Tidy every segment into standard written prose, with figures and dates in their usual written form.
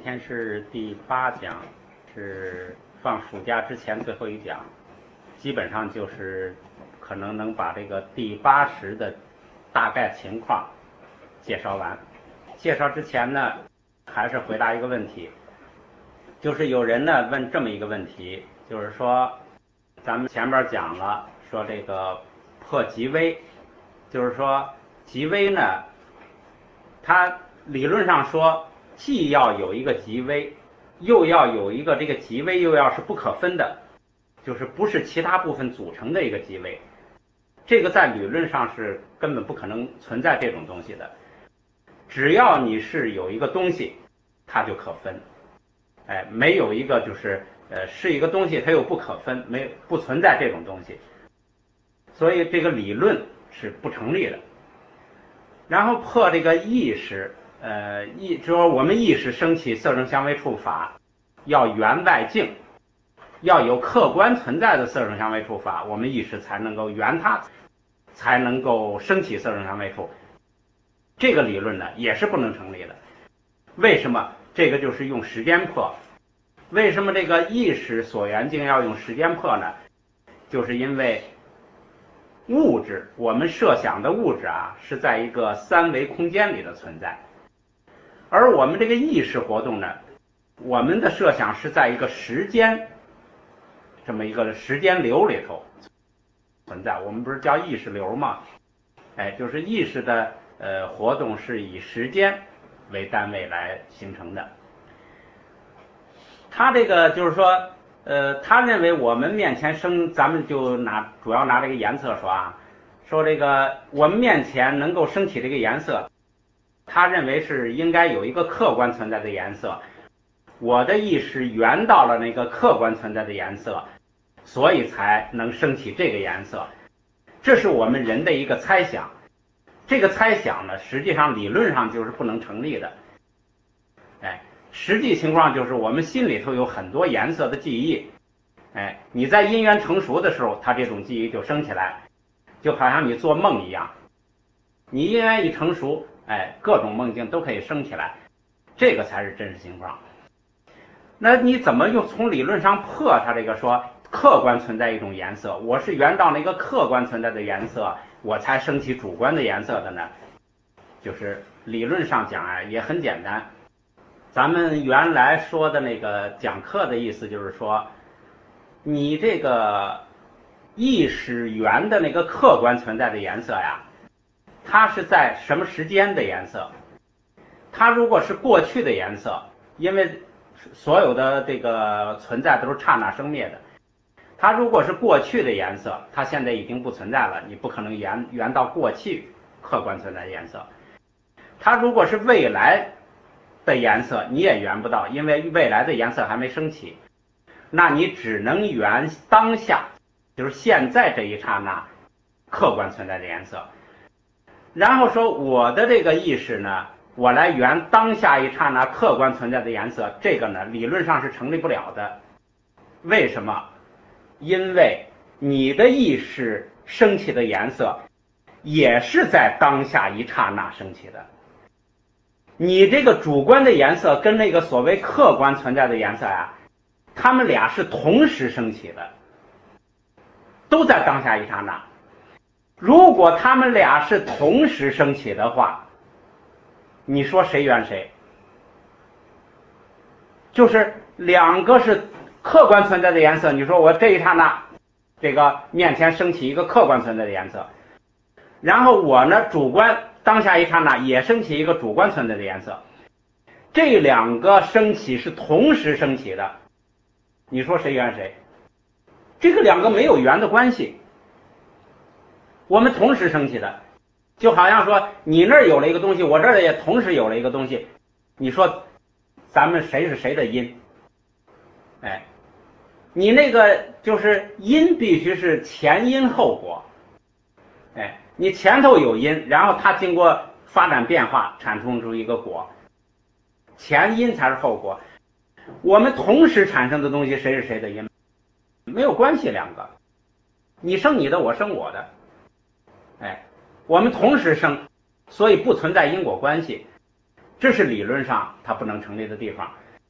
今天是第8讲，是放暑假之前最后一讲，基本上就是可能能把这个第80的大概情况介绍完。介绍之前呢，还是回答一个问题，就是有人呢问这么一个问题，就是说咱们前边讲了说这个破极微，就是说极微呢，它理论上说既要有一个极微，又要有一个这个极微又要是不可分的，就是不是其他部分组成的一个极微，这个在理论上是根本不可能存在这种东西的。只要你是有一个东西，它就可分。没有一个就是是一个东西它又不可分，不存在这种东西，所以这个理论是不成立的。然后破这个意识，就是说我们意识升起色声香味触法，要缘外境，要有客观存在的色声香味触法，我们意识才能够缘它，才能够升起色声香味触。这个理论呢也是不能成立的。为什么？这个就是用时间破。为什么这个意识所缘境要用时间破呢？就是因为物质，我们设想的物质啊，是在一个3维空间里的存在，而我们这个意识活动呢，我们的设想是在一个时间这么一个时间流里头存在。我们不是叫意识流吗？就是意识的活动是以时间为单位来形成的。他这个就是说他认为我们面前咱们就主要拿这个颜色说啊，说这个我们面前能够升起这个颜色，他认为是应该有一个客观存在的颜色，我的意识缘到了那个客观存在的颜色，所以才能升起这个颜色。这是我们人的一个猜想，这个猜想呢，实际上理论上就是不能成立的。实际情况就是我们心里头有很多颜色的记忆，你在因缘成熟的时候，它这种记忆就升起来，就好像你做梦一样，你因缘一成熟，各种梦境都可以升起来，这个才是真实情况。那你怎么又从理论上破它这个说客观存在一种颜色，我是缘到那个客观存在的颜色，我才升起主观的颜色的呢？就是理论上讲啊，也很简单。咱们原来说的那个讲课的意思就是说，你这个意识缘的那个客观存在的颜色呀，它是在什么时间的颜色？它如果是过去的颜色，因为所有的这个存在都是刹那生灭的，它如果是过去的颜色，它现在已经不存在了，你不可能缘到过去客观存在的颜色。它如果是未来的颜色，你也缘不到，因为未来的颜色还没升起，那你只能缘当下，就是现在这一刹那客观存在的颜色。然后说我的这个意识呢，我来缘当下一刹那客观存在的颜色，这个呢理论上是成立不了的。为什么？因为你的意识升起的颜色也是在当下一刹那升起的，你这个主观的颜色跟那个所谓客观存在的颜色呀，他们俩是同时升起的，都在当下一刹那。如果他们俩是同时升起的话，你说谁缘谁？就是两个是客观存在的颜色，你说我这一刹那这个面前升起一个客观存在的颜色，然后我呢主观当下一刹那也升起一个主观存在的颜色，这两个升起是同时升起的，你说谁缘谁？这个两个没有缘的关系，我们同时升起的，就好像说你那儿有了一个东西，我这儿也同时有了一个东西，你说咱们谁是谁的因？你那个就是因必须是前因后果，你前头有因，然后它经过发展变化产生出一个果，前因才是后果。我们同时产生的东西，谁是谁的因？没有关系，两个，你生你的，我生我的，我们同时生，所以不存在因果关系，这是理论上它不能成立的地方。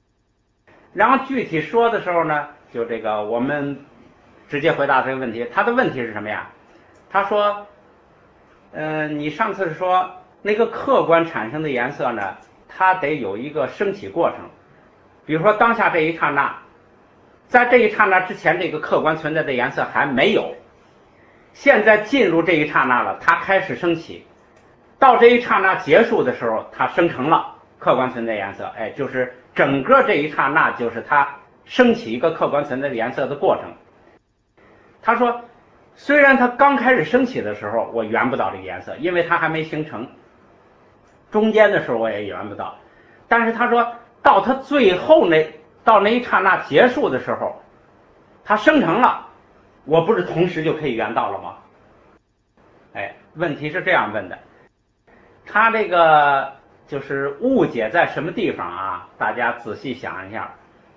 然后具体说的时候呢，就这个我们直接回答这个问题。他的问题是什么呀？他说，你上次是说那个客观产生的颜色呢，它得有一个升起过程。比如说当下这一刹那，在这一刹那之前，这个客观存在的颜色还没有，现在进入这一刹那了，它开始升起，到这一刹那结束的时候，它生成了客观存在颜色。哎，就是整个这一刹那就是它升起一个客观存在的颜色的过程。他说，虽然它刚开始升起的时候我圆不到这个颜色，因为它还没形成，中间的时候我也圆不到，但是他说到它最后到那一刹那结束的时候，它生成了，我不是同时就可以圆到了吗？哎，问题是这样问的，他这个就是误解在什么地方啊？大家仔细想一下，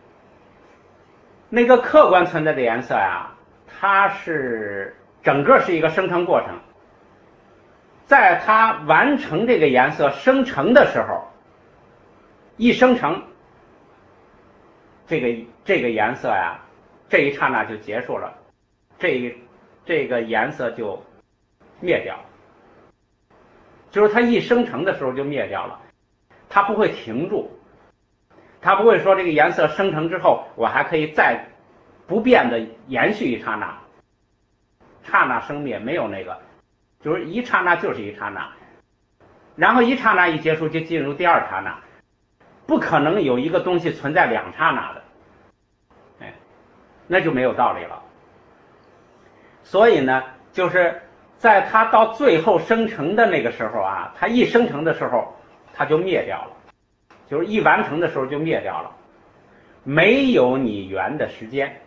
那个客观存在的颜色呀，它是整个是一个生成过程，在它完成这个颜色生成的时候，一生成，这个颜色呀，这一刹那就结束了，这个颜色就灭掉，就是它一生成的时候就灭掉了，它不会停住，它不会说这个颜色生成之后我还可以再不变的延续一刹那，刹那生灭没有那个，就是一刹那就是一刹那，然后一刹那一结束就进入第二刹那，不可能有一个东西存在两刹那的，哎，那就没有道理了。所以呢，就是在它到最后生成的那个时候啊，它一生成的时候它就灭掉了，就是一完成的时候就灭掉了，没有你圆的时间。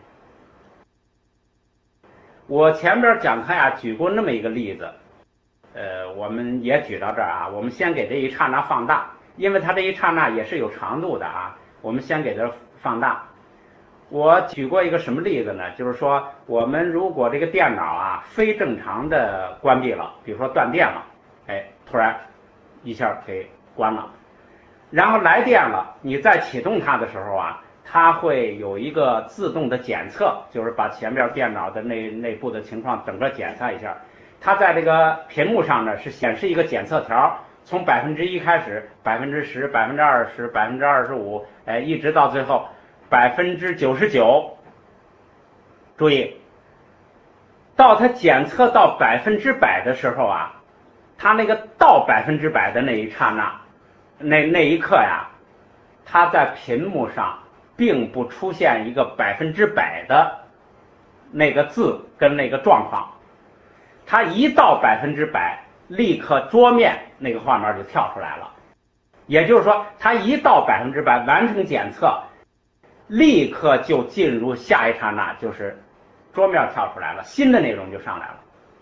我前边讲课呀举过那么一个例子，我们也举到这儿啊，我们先给这一刹那放大，因为它这一刹那也是有长度的啊，我们先给它放大。我举过一个什么例子呢？就是说我们如果这个电脑啊非正常的关闭了，比如说断电了，哎，突然一下给关了，然后来电了，你再启动它的时候啊，它会有一个自动的检测，就是把前面电脑的内部的情况整个检测一下。它在这个屏幕上呢是显示一个检测条，从1%开始，10%、20%、25%，哎，一直到最后99%。注意，到它检测到100%的时候啊，它那个到100%的那一刹那，那一刻呀，它在屏幕上并不出现一个100%的那个字跟那个状况，它一到100%，立刻桌面那个画面就跳出来了。也就是说，它一到100%完成检测，立刻就进入下一刹那，就是桌面跳出来了，新的内容就上来了。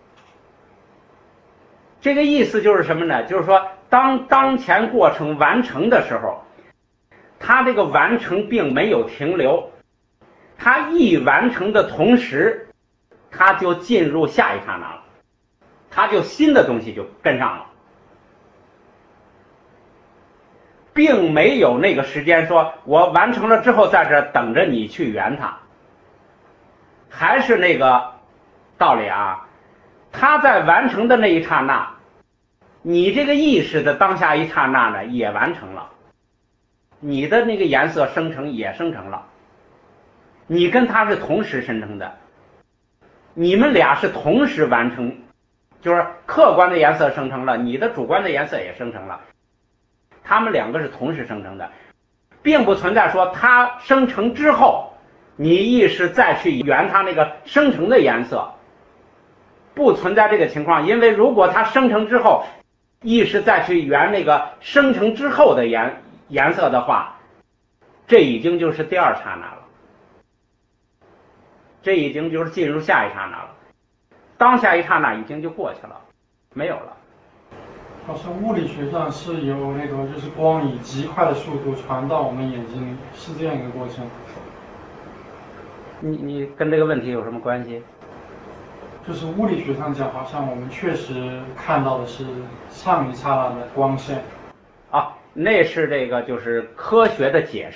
这个意思就是什么呢？就是说当前过程完成的时候，它这个完成并没有停留，它一完成的同时，它就进入下一刹那了，它就新的东西就跟上了，并没有那个时间说我完成了之后在这等着你去圆它，还是那个道理啊。它在完成的那一刹那，你这个意识的当下一刹那呢也完成了，你的那个颜色生成也生成了，你跟它是同时生成的，你们俩是同时完成，就是客观的颜色生成了，你的主观的颜色也生成了，他们两个是同时生成的，并不存在说它生成之后你意识再去圆它那个生成的颜色，不存在这个情况。因为如果它生成之后意识再去圆那个生成之后的颜色的话，这已经就是第二刹那了，这已经就是进入下一刹那了，当下一刹那已经就过去了，没有了。 好像物理学上是有那个就是光以极快的速度传到我们眼睛里，是这样一个过程。 你跟这个问题有什么关系？ 就是物理学上讲，好像我们确实看到的是上一刹那的光线。 啊，那是这个就是科学的解释，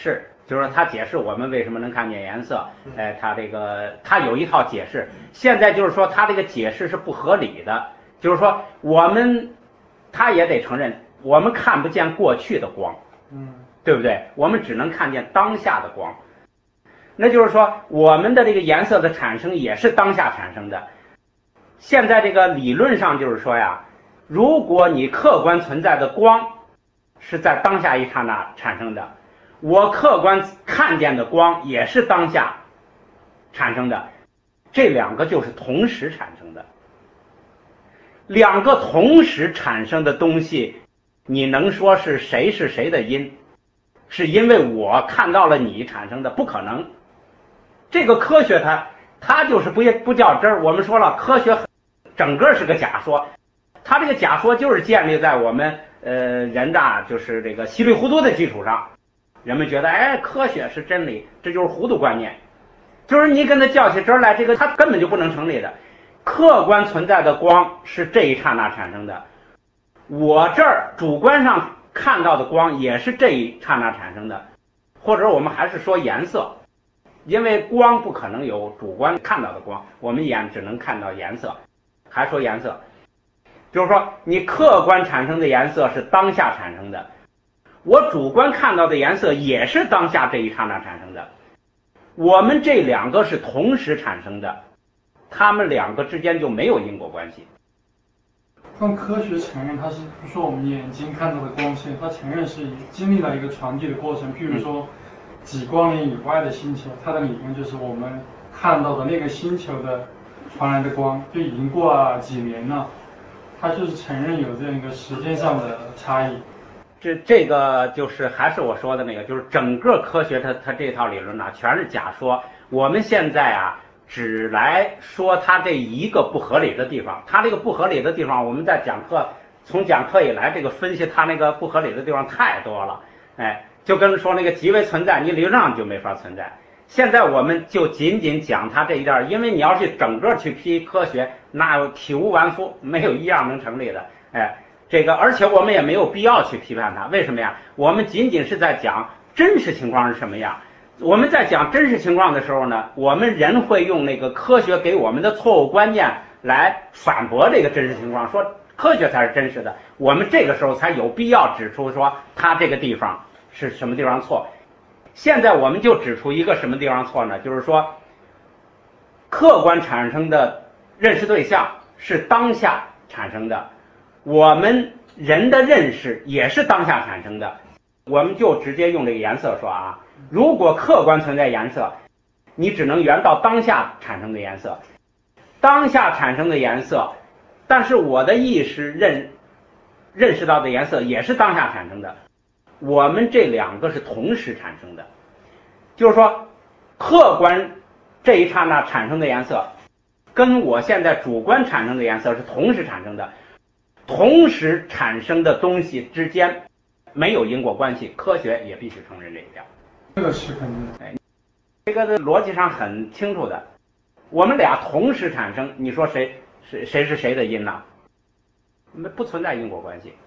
就是说他解释我们为什么能看见颜色，他有一套解释。现在就是说他这个解释是不合理的，就是说他也得承认我们看不见过去的光，对不对？我们只能看见当下的光。那就是说我们的这个颜色的产生也是当下产生的。现在这个理论上就是说呀，如果你客观存在的光是在当下一刹那产生的，我客观看见的光也是当下产生的，这两个就是同时产生的。两个同时产生的东西，你能说是谁的因？是因为我看到了你产生的？不可能。这个科学它就是不较真儿。我们说了，科学整个是个假说，它这个假说就是建立在我们人就是这个稀里糊涂的基础上。人们觉得科学是真理，这就是糊涂观念，就是你跟他较起真来，这个它根本就不能成立的。客观存在的光是这一刹那产生的，我这儿主观上看到的光也是这一刹那产生的。或者我们还是说颜色，因为光不可能有主观看到的光，我们眼只能看到颜色。还说颜色，就是说你客观产生的颜色是当下产生的，我主观看到的颜色也是当下这一刹那产生的。我们这两个是同时产生的，它们两个之间就没有因果关系。 但科学承认它是，比如说我们眼睛看到的光线，它承认是经历了一个传递的过程。譬如说几光年以外的星球，它的理论就是我们看到的那个星球的传来的光就已经过了几年了，它就是承认有这样一个时间上的差异。 这个就是还是我说的那个，就是整个科学它这套理论全是假说。我们现在只来说它这一个不合理的地方。它这个不合理的地方，我们在从讲课以来，这个分析它那个不合理的地方太多了。就跟说那个极微存在，你理论上就没法存在。现在我们就仅仅讲它这一点，因为你要去整个去批科学，那有体无完肤，没有一样能成立的。而且我们也没有必要去批判它。为什么呀？我们仅仅是在讲真实情况是什么样。我们在讲真实情况的时候呢，我们人会用那个科学给我们的错误观念来反驳这个真实情况，说科学才是真实的。我们这个时候才有必要指出说它这个地方是什么地方错。现在我们就指出一个什么地方错呢？就是说客观产生的认识对象是当下产生的，我们人的认识也是当下产生的。我们就直接用这个颜色说如果客观存在颜色，你只能圆到当下产生的颜色，当下产生的颜色，但是我的意识认识到的颜色也是当下产生的。我们这两个是同时产生的，就是说客观这一刹那产生的颜色跟我现在主观产生的颜色是同时产生的。同时产生的东西之间没有因果关系，科学也必须承认这一点。 这个是肯定的。 这个逻辑上很清楚的。我们俩同时产生，你说谁是谁的因呢？不存在因果关系。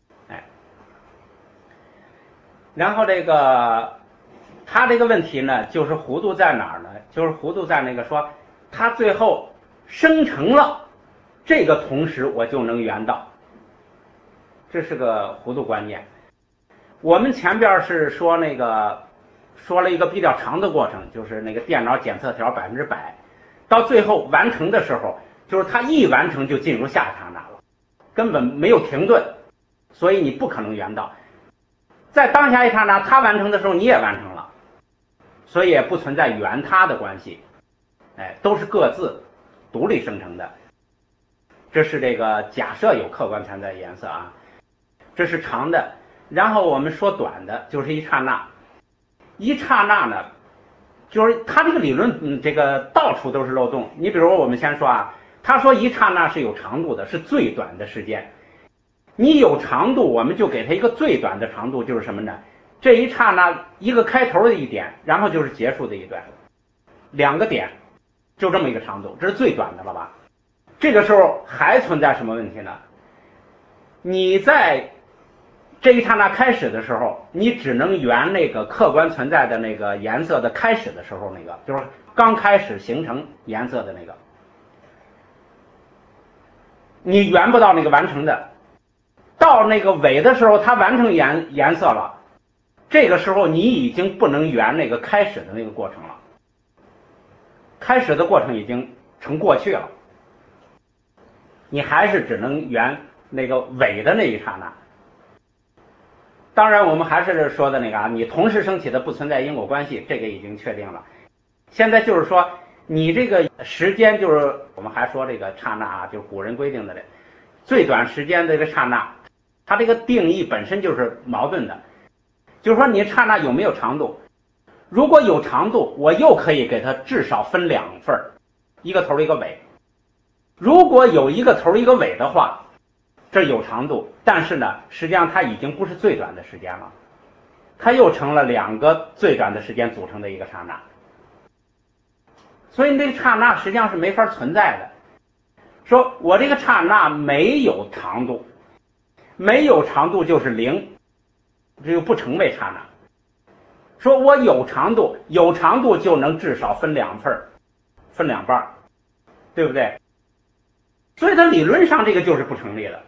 然后他这个问题呢，就是糊涂在哪儿呢？就是糊涂在那个说他最后生成了这个同时我就能圆到，这是个糊涂观念。我们前边是说说了一个比较长的过程，就是那个电脑检测条100%，到最后完成的时候，就是它一完成就进入下一刹那了，根本没有停顿，所以你不可能圆到。在当下一刹那，它完成的时候你也完成了，所以也不存在圆它的关系，都是各自独立生成的。这是这个假设有客观存在颜色这是长的。然后我们说短的，就是一刹那。一刹那呢，就是他这个理论这个到处都是漏洞。你比如我们先说他说一刹那是有长度的，是最短的时间。你有长度，我们就给它一个最短的长度，就是什么呢？这一刹那一个开头的一点，然后就是结束的一段，2个点，就这么一个长度，这是最短的了吧？这个时候还存在什么问题呢？你在这一刹那开始的时候，你只能圆那个客观存在的那个颜色的开始的时候，那个就是刚开始形成颜色的那个，你圆不到那个完成的。到那个尾的时候，它完成颜色了，这个时候你已经不能圆那个开始的那个过程了，开始的过程已经成过去了，你还是只能圆那个尾的那一刹那。当然我们还是说的那个你同时升起的不存在因果关系，这个已经确定了。现在就是说你这个时间，就是我们还说这个刹那就是古人规定的最短时间的这个刹那，它这个定义本身就是矛盾的。就是说你刹那有没有长度，如果有长度，我又可以给它至少分两份，一个头一个尾。如果有一个头一个尾的话，这有长度，但是呢实际上它已经不是最短的时间了，它又成了两个最短的时间组成的一个刹那。所以这个刹那实际上是没法存在的。说我这个刹那没有长度，没有长度就是零，这就不成为刹那。说我有长度，有长度就能至少分两份，分两半，对不对？所以它理论上这个就是不成立的。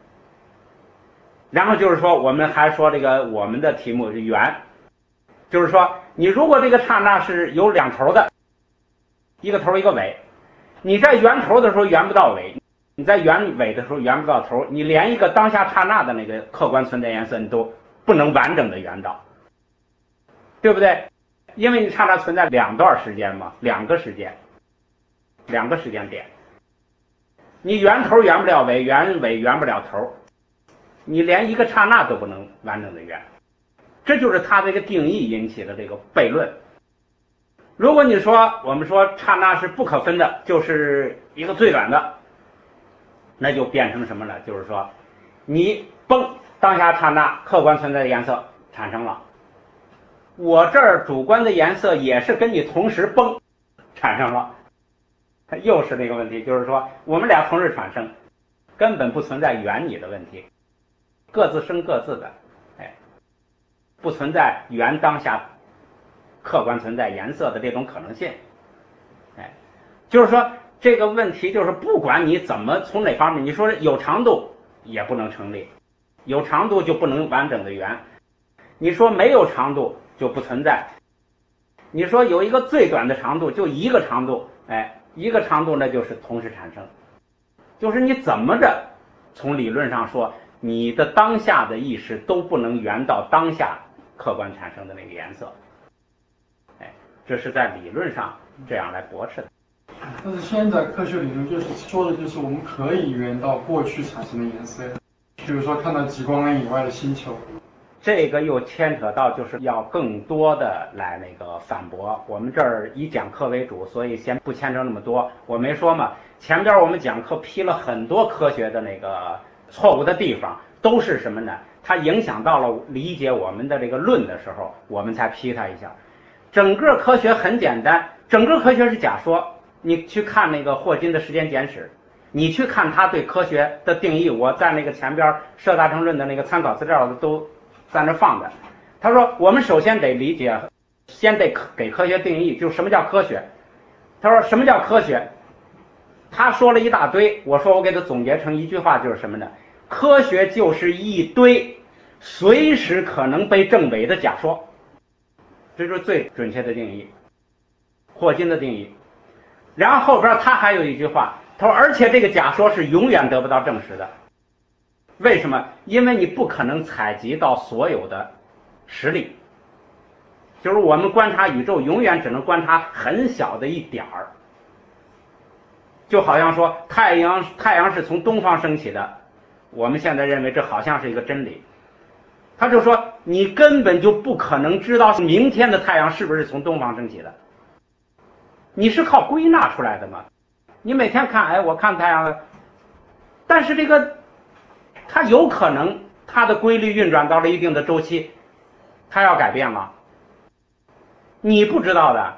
然后就是说我们还说这个我们的题目是圆，就是说你如果这个刹那是有两头的，一个头一个尾，你在圆头的时候圆不到尾，你在圆尾的时候圆不到头，你连一个当下刹那的那个客观存在颜色你都不能完整的圆到，对不对？因为你刹那存在两段时间嘛，两个时间点，你圆头圆不了尾，圆尾圆不了头，你连一个刹那都不能完整的圆，这就是它这个定义引起的这个悖论。如果你说我们说刹那是不可分的，就是一个最短的，那就变成什么呢？就是说你崩当下刹那客观存在的颜色产生了，我这儿主观的颜色也是跟你同时崩产生了，又是那个问题，就是说我们俩同时产生，根本不存在圆你的问题，各自生各自的，不存在圆当下客观存在颜色的这种可能性。就是说这个问题就是不管你怎么从哪方面，你说有长度也不能成立，有长度就不能完整的圆，你说没有长度就不存在，你说有一个最短的长度就一个长度，一个长度那就是同时产生，就是你怎么着从理论上说你的当下的意识都不能圆到当下客观产生的那个颜色，这是在理论上这样来驳斥的。 但是现在科学理论就是说的就是我们可以圆到过去产生的颜色，比如说看到极光年以外的星球。 这个又牵扯到就是要更多的来那个反驳，我们这儿以讲课为主，所以先不牵扯那么多。我没说嘛，前边我们讲课批了很多科学的那个错误的地方，都是什么呢？它影响到了理解我们的这个论的时候，我们才批它一下。整个科学很简单，整个科学是假说。你去看那个霍金的时间简史，你去看他对科学的定义，我在那个前边社大乘论的那个参考资料都在那放的。他说我们首先得理解，先得给科学定义，就是什么叫科学。他说什么叫科学，他说了一大堆，我说我给他总结成一句话，就是什么呢？科学就是一堆随时可能被证伪的假说，这就是最准确的定义，霍金的定义。然后后边他还有一句话，他说而且这个假说是永远得不到证实的。为什么？因为你不可能采集到所有的实例，就是我们观察宇宙永远只能观察很小的一点儿，就好像说太阳是从东方升起的，我们现在认为这好像是一个真理，他就说你根本就不可能知道明天的太阳是不是从东方升起的，你是靠归纳出来的嘛？你每天看，我看太阳了，但是这个它有可能它的规律运转到了一定的周期，它要改变吗？你不知道的，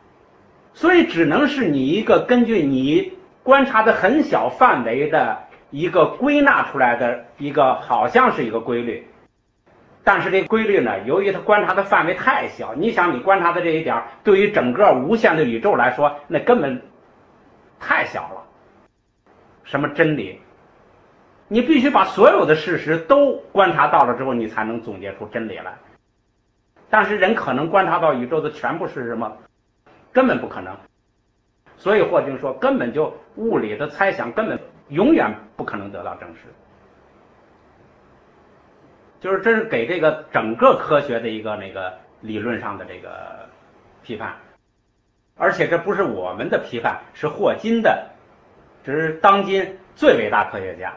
所以只能是你一个根据你观察的很小范围的一个归纳出来的一个好像是一个规律，但是这个规律呢，由于它观察的范围太小，你想你观察的这一点对于整个无限的宇宙来说，那根本太小了。什么真理？你必须把所有的事实都观察到了之后，你才能总结出真理来。但是人可能观察到宇宙的全部事实吗？根本不可能。所以霍金说，根本就物理的猜想根本永远不可能得到证实。就是这是给这个整个科学的一个理论上的这个批判，而且这不是我们的批判，是霍金的，这是当今最伟大科学家。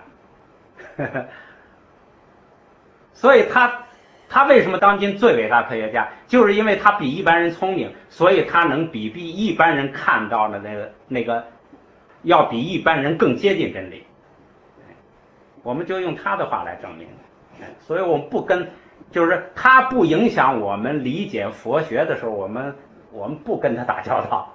所以他为什么当今最伟大科学家，就是因为他比一般人聪明，所以他能比一般人看到的那个要比一般人更接近真理。我们就用他的话来证明。所以我们不跟，就是他不影响我们理解佛学的时候，我们不跟他打交道。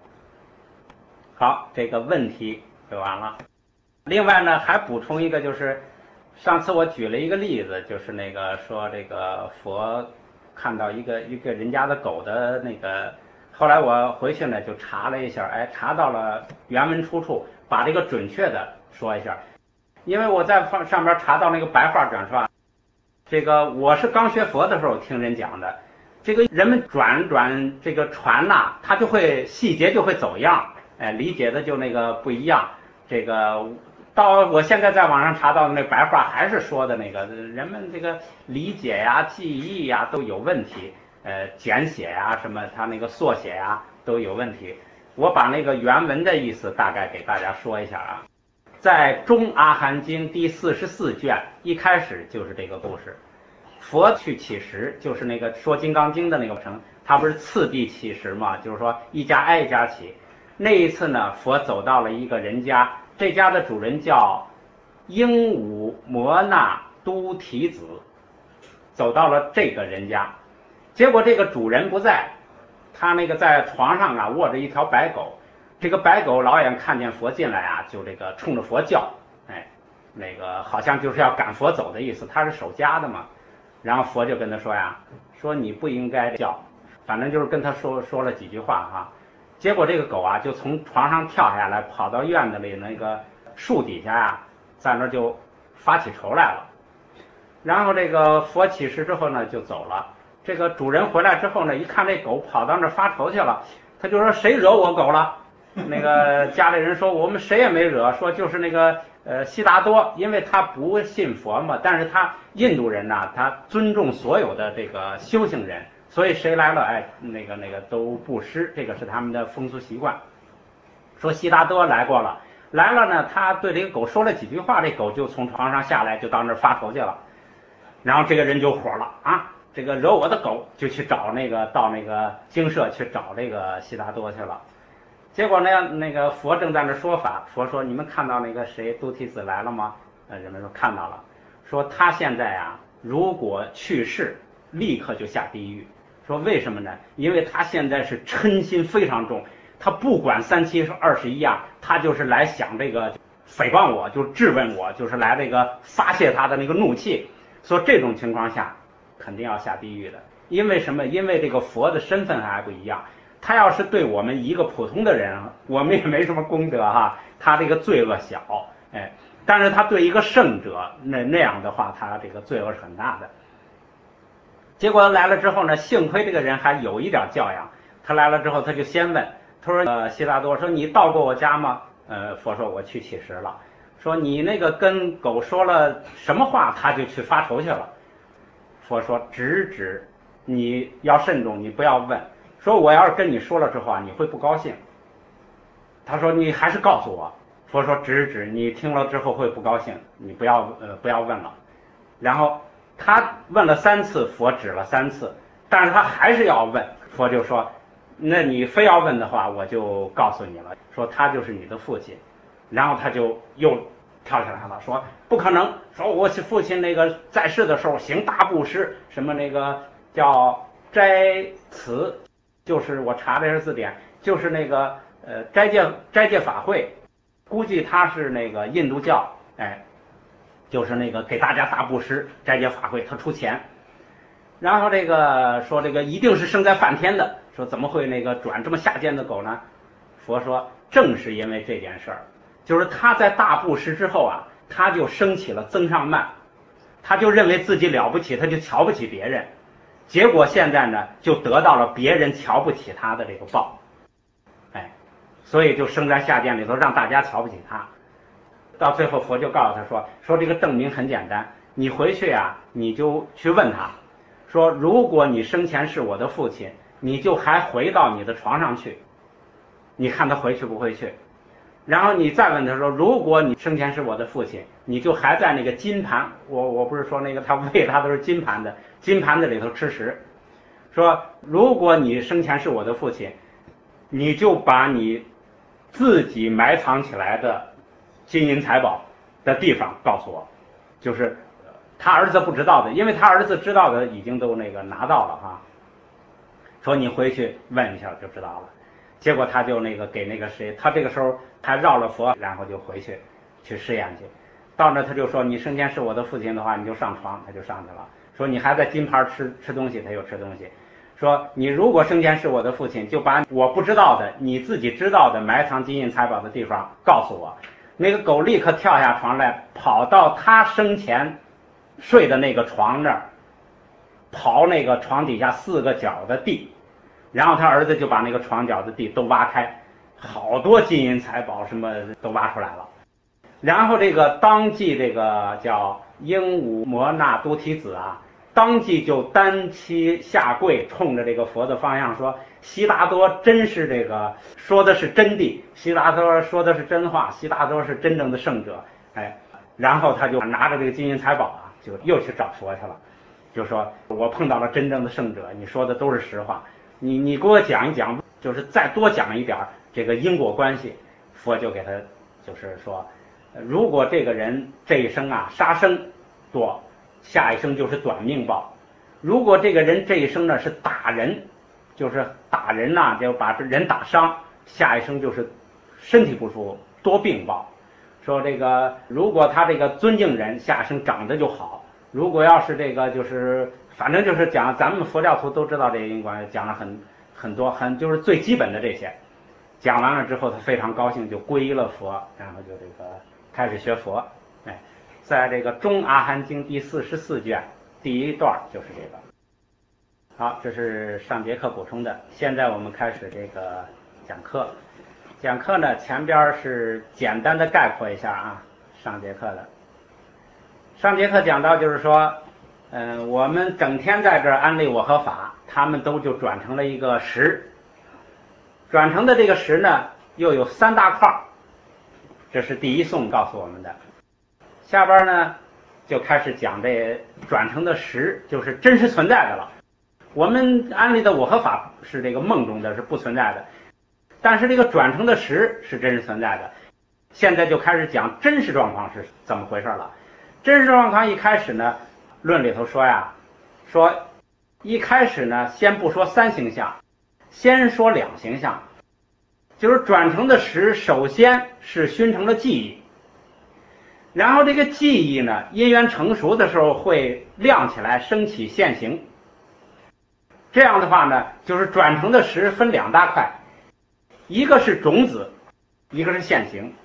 好，这个问题就完了。另外呢，还补充一个，就是上次我举了一个例子，就是说这个佛看到一个人家的狗的后来我回去呢就查了一下，查到了原文出处，把这个准确的说一下。因为我在上边查到那个白话转述，这个我是刚学佛的时候听人讲的，这个人们转这个传呐，它就会细节就会走样，理解的就不一样。这个到我现在在网上查到的那白话还是说的人们这个理解呀、记忆呀都有问题，简写呀什么，它缩写呀都有问题。我把原文的意思大概给大家说一下啊。在《中阿含经》第44卷一开始就是这个故事，佛去乞食，就是说《金刚经》的那个城，他不是次第乞食嘛，就是说一家挨一家乞。那一次呢，佛走到了一个人家，这家的主人叫鹦鹉摩那都提子，走到了这个人家，结果这个主人不在，他在床上啊卧着一条白狗。这个白狗老远看见佛进来啊，就冲着佛叫，好像就是要赶佛走的意思，他是守家的嘛。然后佛就跟他说呀，说你不应该叫，反正就是跟他说了几句话哈。结果这个狗啊就从床上跳下来，跑到院子里树底下呀，在那就发起愁来了。然后这个佛起誓之后呢就走了。这个主人回来之后呢，一看这狗跑到那发愁去了，他就说谁惹我狗了？家里人说我们谁也没惹，说就是悉达多，因为他不信佛嘛，但是他印度人呐，他尊重所有的这个修行人，所以谁来了都布施，这个是他们的风俗习惯。说悉达多来了呢，他对这个狗说了几句话，这狗就从床上下来，就到那儿发愁去了。然后这个人就火了啊，这个惹我的狗，就去找到精舍去找这个悉达多去了。结果呢，佛正在那说法，佛说你们看到谁都提子来了吗？人们说看到了，说他现在啊，如果去世，立刻就下地狱。说为什么呢？因为他现在是嗔心非常重，他不管3721样，他就是来想诽谤我，就质问我，就是来发泄他的怒气。所以这种情况下，肯定要下地狱的。因为什么？因为这个佛的身份还不一样。他要是对我们一个普通的人，我们也没什么功德哈，他这个罪恶小，但是他对一个圣者那样的话，他这个罪恶是很大的。结果来了之后呢，幸亏这个人还有一点教养，他来了之后他就先问，他说悉达多说你到过我家吗？佛说我去乞食了。说你跟狗说了什么话，他就去发愁去了。佛说止，你要慎重，你不要问。说我要是跟你说了之后啊，你会不高兴。他说你还是告诉我。佛说止，你听了之后会不高兴，你不要问了。然后他问了3次，佛止了3次，但是他还是要问。佛就说，那你非要问的话，我就告诉你了，说他就是你的父亲。然后他就又跳起来了，说不可能，说我父亲在世的时候行大布施，什么叫斋词。就是我查的是字典，就是斋戒法会，估计他是印度教， 就是那个给大家大布施斋戒法会，他出钱。然后这个说这个一定是生在梵天的，说怎么会那个转这么下贱的狗呢？佛说正是因为这件事儿，就是他在大布施之后啊，他就升起了增上慢，他就认为自己了不起，他就瞧不起别人，结果现在呢就得到了别人瞧不起他的这个报，所以就生在下贱里头，让大家瞧不起他。到最后佛就告诉他说这个证明很简单，你回去啊，你就去问他，说如果你生前是我的父亲，你就还回到你的床上去，你看他回去不回去。然后你再问他说，如果你生前是我的父亲，你就还在那个金盘，我不是说那个他喂他都是金盘的，金盘子里头吃食。说如果你生前是我的父亲，你就把你自己埋藏起来的金银财宝的地方告诉我，就是他儿子不知道的，因为他儿子知道的已经都那个拿到了哈。说你回去问一下就知道了。结果他就那个给那个谁，他这个时候他绕了佛，然后就回去试验去。到那他就说，你生前是我的父亲的话，你就上床，他就上去了。说你还在金盘吃东西，他又吃东西。说你如果生前是我的父亲，就把我不知道的你自己知道的埋藏金银财宝的地方告诉我。那个狗立刻跳下床来，跑到他生前睡的那个床那儿，刨那个床底下4个角的地，然后他儿子就把那个床角的地都挖开，好多金银财宝什么都挖出来了。然后这个当即这个叫鹦鹉摩那都提子啊，当即就单膝下跪，冲着这个佛的方向说，悉达多真是这个说的是真谛，悉达多说的是真话，悉达多是真正的圣者。然后他就拿着这个金银财宝啊，就又去找佛去了，就说我碰到了真正的圣者，你说的都是实话，你给我讲一讲，就是再多讲一点这个因果关系。佛就给他就是说，如果这个人这一生啊杀生多，下一生就是短命报；如果这个人这一生呢是打人，就是打人呐，就把人打伤，下一生就是身体不舒服，多病报。说这个如果他这个尊敬人，下生长得就好；如果要是这个就是反正就是讲，咱们佛教徒都知道这个因果，讲了很多，就是最基本的这些。讲完了之后，他非常高兴，就皈依了佛，然后就这个开始学佛。在这个《中阿含经》第44卷第一段就是这个。好，这是上节课补充的。现在我们开始这个讲课。讲课呢，前边是简单的概括一下啊，上节课讲到就是说，我们整天在这儿安利我和法，他们都就转成了一个识，转成的这个识呢又有3大块，这是第一颂告诉我们的。下边呢就开始讲这转成的识，就是真实存在的了。我们安利的我和法是这个梦中的，是不存在的，但是这个转成的识是真实存在的。现在就开始讲真实状况是怎么回事了。真实状况一开始呢，论里头说呀，说一开始呢先不说3形象，先说2形象，就是转成的识首先是熏成了记忆，然后这个记忆呢因缘成熟的时候会亮起来升起现行。这样的话呢，就是转成的识分2大块，一个是种子，一个是现行。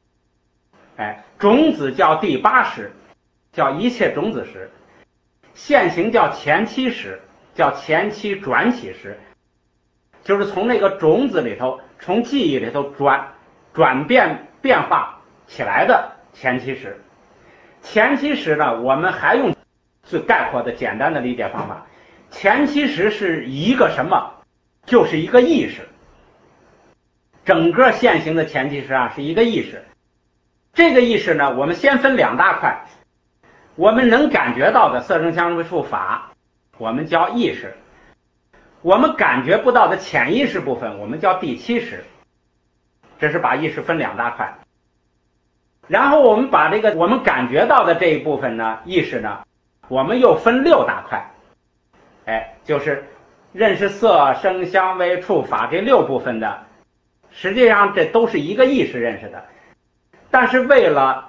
种子叫第8识，叫一切种子识；现行叫前期识，叫前期转起识，就是从那个种子里头，从记忆里头转变化起来的前期识。前期识呢，我们还用最概括的简单的理解方法，前期识是一个什么？就是一个意识。整个现行的前期识啊是一个意识。这个意识呢，我们先分2大块，我们能感觉到的色声香味触法我们叫意识，我们感觉不到的潜意识部分我们叫第7识。这是把意识分2大块。然后我们把这个我们感觉到的这一部分呢，意识呢，我们又分6大块。就是认识色声香味触法这6部分的，实际上这都是一个意识认识的。但是为了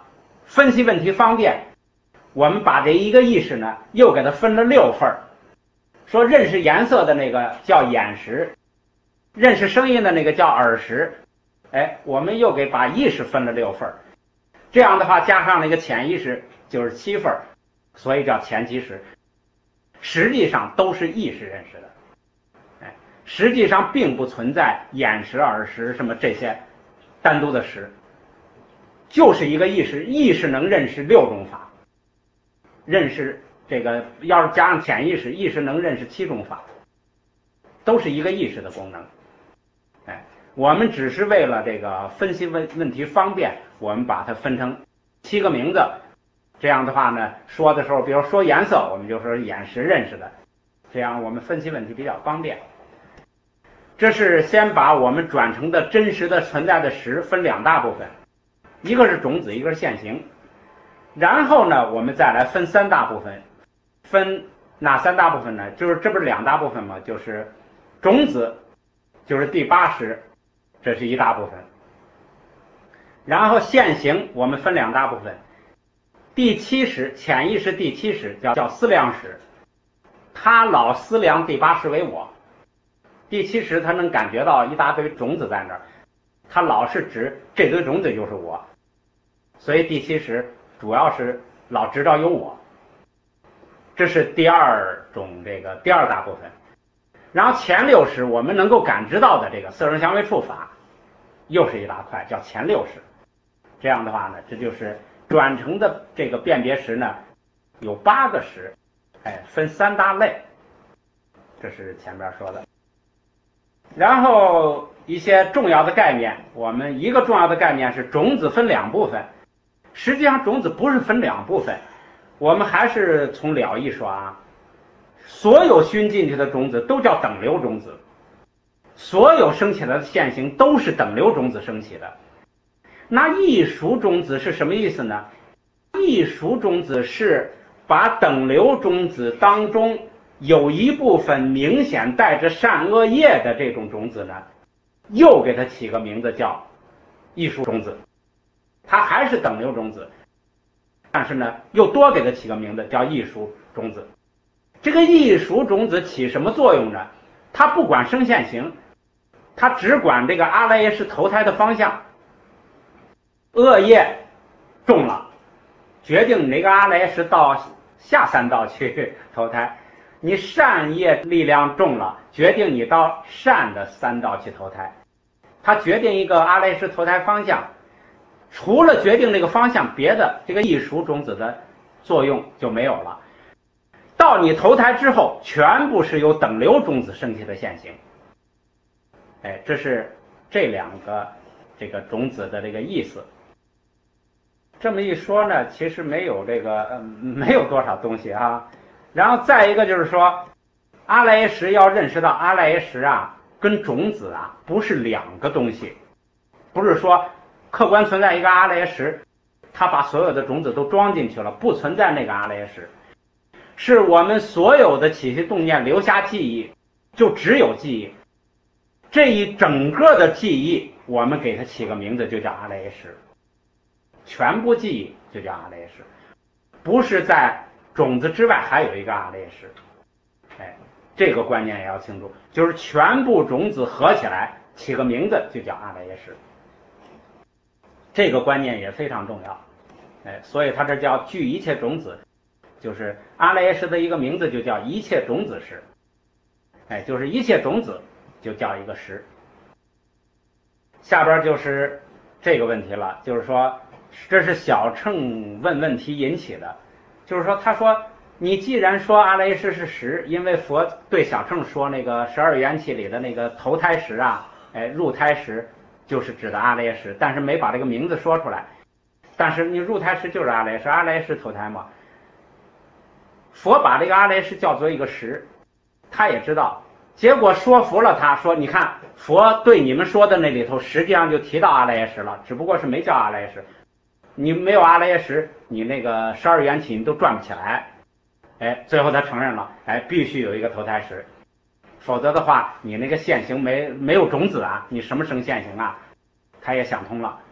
分析问题方便，我们把这一个意识呢又给它分了6份，说认识颜色的那个叫眼识，认识声音的那个叫耳识，我们又把意识分了6份，这样的话加上那个潜意识就是7份，所以叫前7识。实际上都是意识认识的，实际上并不存在眼识、耳识什么这些单独的识，就是一个意识，意识能认识6种法，认识这个要是加上潜意识，意识能认识7种法，都是一个意识的功能。我们只是为了这个分析问题方便，我们把它分成7个名字。这样的话呢，说的时候，比如说颜色，我们就说眼识认识的，这样我们分析问题比较方便。这是先把我们转成的真实的存在的识分2大部分，一个是种子，一个是现行。然后呢，我们再来分3大部分，分哪3大部分呢？就是这不是2大部分吗？就是种子，就是第8识，这是一大部分。然后现行我们分2大部分，第7识，潜意识第7识叫思量识，他老思量第8识为我。第7识他能感觉到一大堆种子在那儿，他老是指这堆种子就是我，所以第7识主要是老知道有我。这是第2种这个第2大部分。然后前6识我们能够感知到的这个色声香味触法又是一大块，叫前6识。这样的话呢，这就是转成的这个辨别识呢有8个识，分3大类，这是前边说的。然后一些重要的概念，我们一个重要的概念是种子分2部分，实际上种子不是分2部分，我们还是从了义说啊，所有熏进去的种子都叫等流种子，所有升起来的现行都是等流种子升起的。那异熟种子是什么意思呢？异熟种子是把等流种子当中有一部分明显带着善恶业的这种种子呢，又给它起个名字叫异熟种子，它还是等流种子，但是呢又多给它起个名字叫异熟种子。这个异熟种子起什么作用呢？它不管生现行，它只管这个阿赖耶识投胎的方向。恶业重了，决定你那个阿赖耶识到下3道去投胎，你善业力量重了，决定你到善的3道去投胎。它决定一个阿赖耶识投胎方向，除了决定这个方向，别的这个异熟种子的作用就没有了。到你投胎之后，全部是由等流种子升起的现行。这是这2个这个种子的这个意思。这么一说呢，其实没有这个没有多少东西啊。然后再一个就是说，阿赖耶识要认识到阿赖耶识啊跟种子啊不是2个东西，不是说客观存在一个阿赖耶识，它把所有的种子都装进去了，不存在那个阿赖耶识，是我们所有的起心动念留下记忆，就只有记忆，这一整个的记忆我们给它起个名字就叫阿赖耶识，全部记忆就叫阿赖耶识，不是在种子之外还有一个阿赖耶识。这个观念也要清楚，就是全部种子合起来起个名字就叫阿赖耶识，这个观念也非常重要。所以它这叫具一切种子，就是阿赖耶识的一个名字就叫一切种子识，就是一切种子就叫一个识。下边就是这个问题了，就是说这是小乘问问题引起的，就是说他说你既然说阿赖耶识是识，因为佛对小乘说那个12缘起里的那个投胎识啊，入胎识就是指的阿赖耶识，但是没把这个名字说出来。但是你入胎识就是阿赖耶识，阿赖耶识投胎嘛。佛把这个阿赖耶识叫做一个识，他也知道，结果说服了他，说你看佛对你们说的那里头实际上就提到阿赖耶识了，只不过是没叫阿赖耶识，你没有阿赖耶识，你那个12缘起你都转不起来。最后他承认了，必须有一个投胎识，否则的话你那个现行没有种子啊，你什么生现行啊？他也想通了。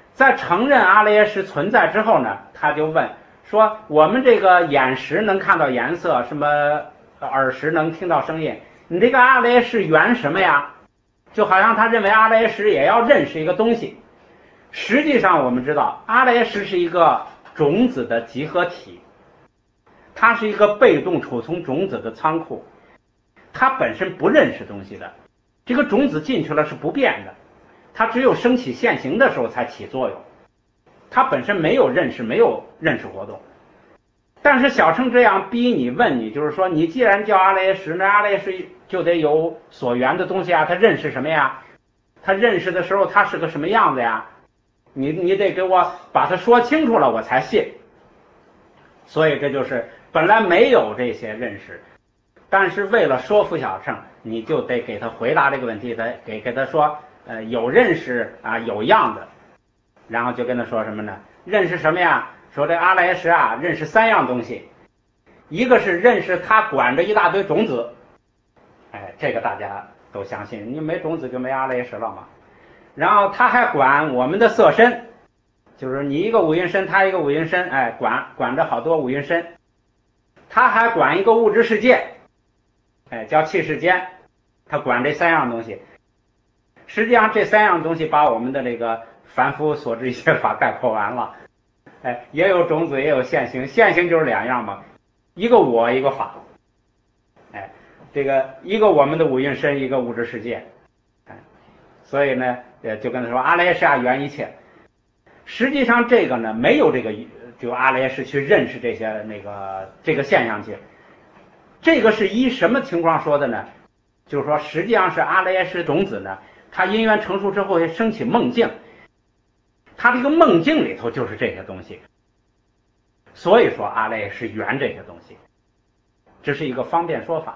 在承认阿赖耶识存在之后呢，他就问说：我们这个眼识能看到颜色，什么耳识能听到声音，你这个阿赖耶识缘什么呀？就好像他认为阿赖耶识也要认识一个东西。实际上我们知道，阿赖耶识是一个种子的集合体，它是一个被动储存种子的仓库，它本身不认识东西的。这个种子进去了是不变的，它只有升起现行的时候才起作用，它本身没有认识活动。但是小乘这样逼你问你，就是说你既然叫阿赖耶识，那阿赖耶识就得有所缘的东西啊，它认识什么呀？它认识的时候它是个什么样子呀？你得给我把它说清楚了我才信。所以这就是本来没有这些认识，但是为了说服小乘，你就得给他回答这个问题，给他说有认识啊，有样的，然后就跟他说什么呢？认识什么呀？说这阿赖耶识啊，认识3样东西，一个是认识他管着一大堆种子，这个大家都相信，你没种子就没阿赖耶识了嘛。然后他还管我们的色身，就是你一个五蕴身，他一个五蕴身，管着好多五蕴身。他还管一个物质世界，叫气世间，他管这3样东西。实际上这3样东西把我们的这个凡夫所知一切法概括完了。也有种子，也有现行，现行就是2样嘛，一个我，一个法。这个一个我们的五蕴身，一个物质世界。所以呢，就跟他说阿赖耶识啊缘一切。实际上这个呢，没有这个就阿赖耶识去认识这些这个现象去。这个是依什么情况说的呢？就是说实际上是阿赖耶识种子呢，它因缘成熟之后会升起梦境，它这个梦境里头就是这些东西。所以说阿赖耶识缘这些东西，这是一个方便说法，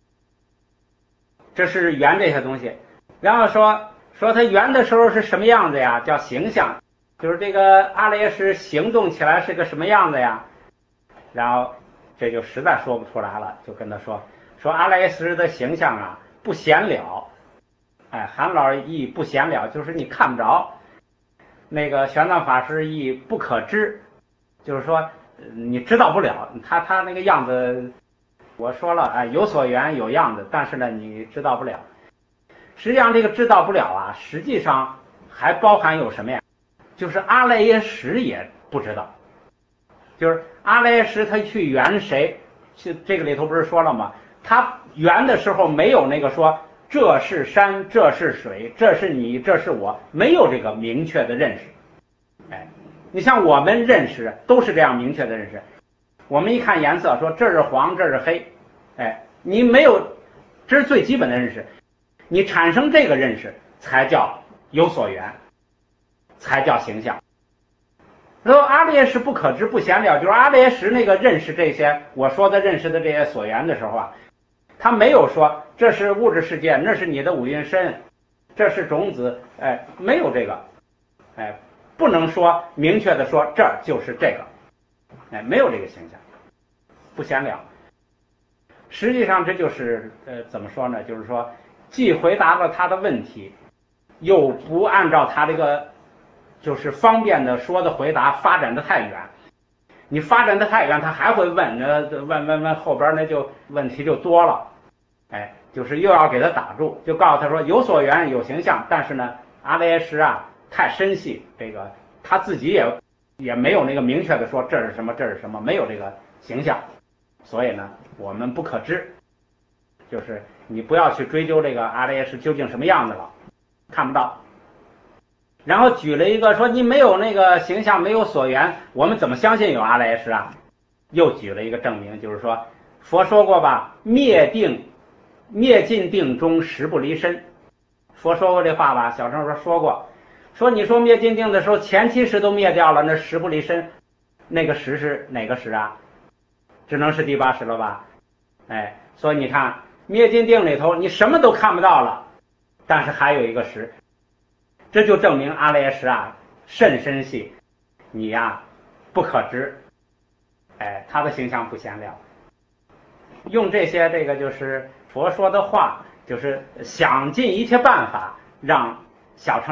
这是缘这些东西。然后说它缘的时候是什么样子呀？叫形象，就是这个阿赖耶识行动起来是个什么样子呀？然后这就实在说不出来了，就跟他说阿赖耶识的形象啊不显了。韩老译不显了，就是你看不着。那个玄奘法师译不可知，就是说你知道不了他那个样子。我说了有所缘有样子，但是呢你知道不了。实际上这个知道不了啊，实际上还包含有什么呀？就是阿赖耶识也不知道。就是阿赖耶识他去缘谁，这个里头不是说了吗？他缘的时候没有那个说这是山，这是水，这是你，这是我，没有这个明确的认识。你像我们认识都是这样明确的认识。我们一看颜色说这是黄，这是黑，你没有，这是最基本的认识。你产生这个认识才叫有所缘，才叫形象。然后阿赖耶识不可知不显了，就是阿赖耶识那个认识这些我说的认识的这些所缘的时候啊，他没有说这是物质世界，那是你的五蕴身，这是种子，没有这个，不能说明确的说这就是这个，没有这个形象，不显了。实际上这就是怎么说呢？就是说既回答了他的问题，又不按照他这个就是方便的说的回答发展的太远。你发展的太远，他还会问后边那就问题就多了。就是又要给他打住，就告诉他说有所缘有形象，但是呢阿赖耶识啊太深细，这个他自己也没有那个明确的说这是什么这是什么，没有这个形象，所以呢我们不可知。就是你不要去追究这个阿赖耶识究竟什么样子了，看不到。然后举了一个说你没有那个形象，没有所缘，我们怎么相信有阿赖耶识啊？又举了一个证明，就是说佛说过吧，灭尽定中识不离身。佛说过这话吧？小乘说过，说你说灭尽定的时候前期识都灭掉了，那识不离身，那个识是哪个识啊？只能是第8识了吧？所以你看灭尽定里头你什么都看不到了，但是还有一个识，这就证明阿赖耶识啊甚深细，你呀不可知，他的形象不显了。用这些这个就是佛说的话，就是想尽一切办法让小乘呢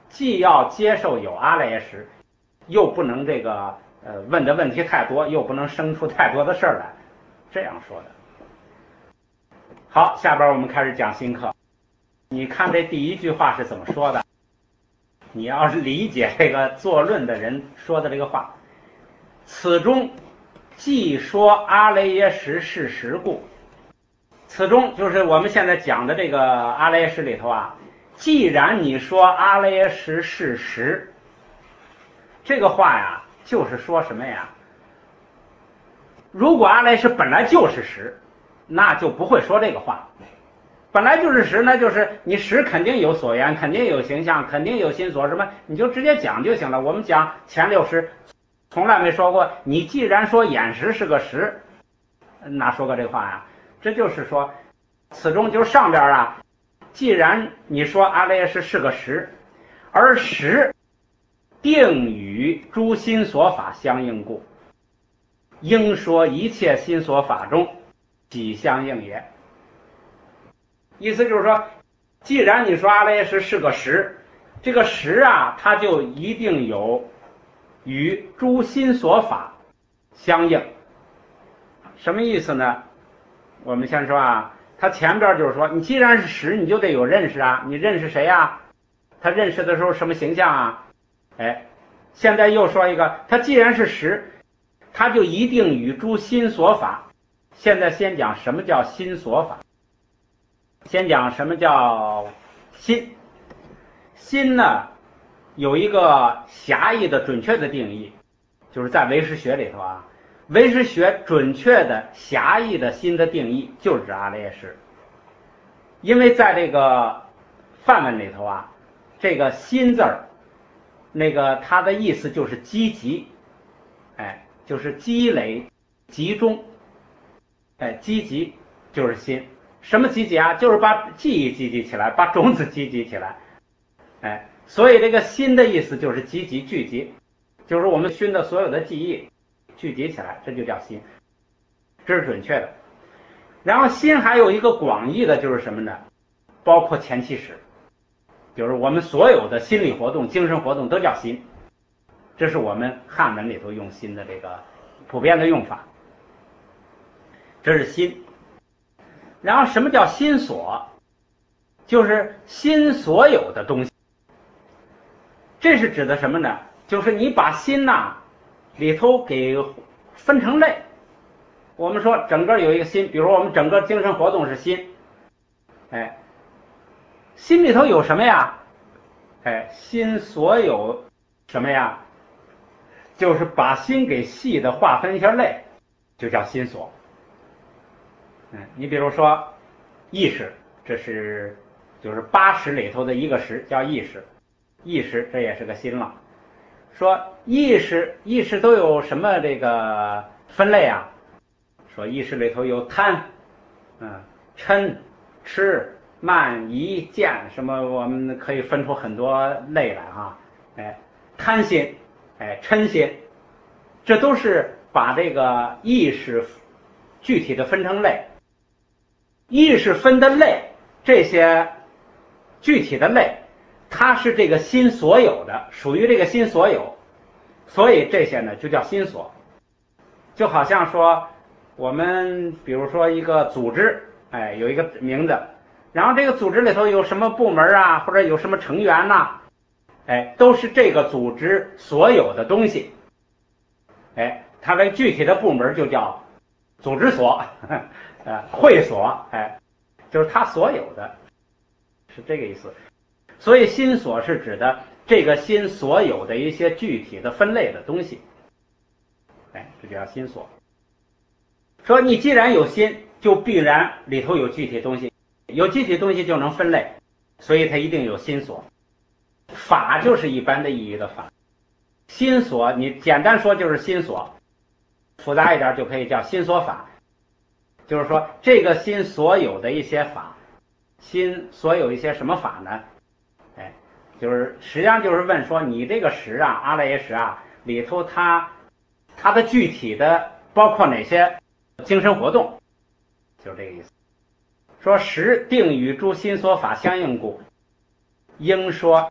既要接受有阿赖耶识，又不能这个问的问题太多，又不能生出太多的事儿来，这样说的。好，下边我们开始讲新课。你看这第一句话是怎么说的？你要是理解这个作论的人说的这个话，此中既说阿赖耶识是实故，此中就是我们现在讲的这个阿赖耶识里头啊，既然你说阿赖耶识是实，这个话呀就是说什么呀？如果阿赖耶识本来就是实，那就不会说这个话。本来就是实，那就是你实肯定有所缘，肯定有形象，肯定有心所，什么你就直接讲就行了。我们讲前六识从来没说过，你既然说眼识是个实，哪说过这话呀？这就是说，此中就是上边啊，既然你说阿赖耶识是个实，而实定与诸心所法相应故，应说一切心所法中即相应也。意思就是说，既然你说阿赖耶识是个实，这个实啊，它就一定有与诸心所法相应。什么意思呢？我们先说啊，它前边就是说，你既然是实，你就得有认识啊，你认识谁啊？他认识的时候什么形象啊？哎，现在又说一个，它既然是实，它就一定与诸心所法。现在先讲什么叫心所法。先讲什么叫心。心呢，有一个狭义的准确的定义，就是在唯识学里头啊，唯识学准确的狭义的心的定义就是指阿赖耶识。因为在这个梵文里头啊，这个心字儿，那个它的意思就是积集，哎，就是积累集中，哎，积集就是心。什么积集啊？就是把记忆积集起来，把种子积集起来，哎，所以这个心的意思就是积集聚集，就是我们熏的所有的记忆聚集起来，这就叫心，这是准确的。然后心还有一个广义的，就是什么呢？包括前七识，就是我们所有的心理活动、精神活动都叫心，这是我们汉文里头用心的这个普遍的用法，这是心。然后什么叫心所？就是心所有的东西。这是指的什么呢？就是你把心呐里头给分成类。我们说整个有一个心，比如说我们整个精神活动是心，哎，心里头有什么呀？哎，心所有什么呀？就是把心给细的划分一下类，就叫心所。你比如说意识，这是就是8识里头的一个识，叫意识。意识这也是个心了。说意识都有什么这个分类啊？说意识里头有贪、嗔、痴、慢、疑、见，什么我们可以分出很多类来哈。哎，贪心，哎，嗔心，这都是把这个意识具体的分成类。意识分的类，这些具体的类，它是这个心所有的，属于这个心所有，所以这些呢就叫心所。就好像说我们比如说一个组织，哎，有一个名字，然后这个组织里头有什么部门啊，或者有什么成员呐，哎，都是这个组织所有的东西，哎，它的具体的部门就叫组织所，会所，哎，就是它所有的，是这个意思。所以心所是指的这个心所有的一些具体的分类的东西，哎，这就叫心所。说你既然有心，就必然里头有具体东西，有具体东西就能分类，所以它一定有心所。法就是一般的意义的法，心所你简单说就是心所，复杂一点就可以叫心所法。就是说这个心所有的一些法，心所有一些什么法呢？哎，就是实际上就是问说你这个识啊，阿赖耶识啊里头它的具体的包括哪些精神活动，就是这个意思。说识定与诸心所法相应故，应说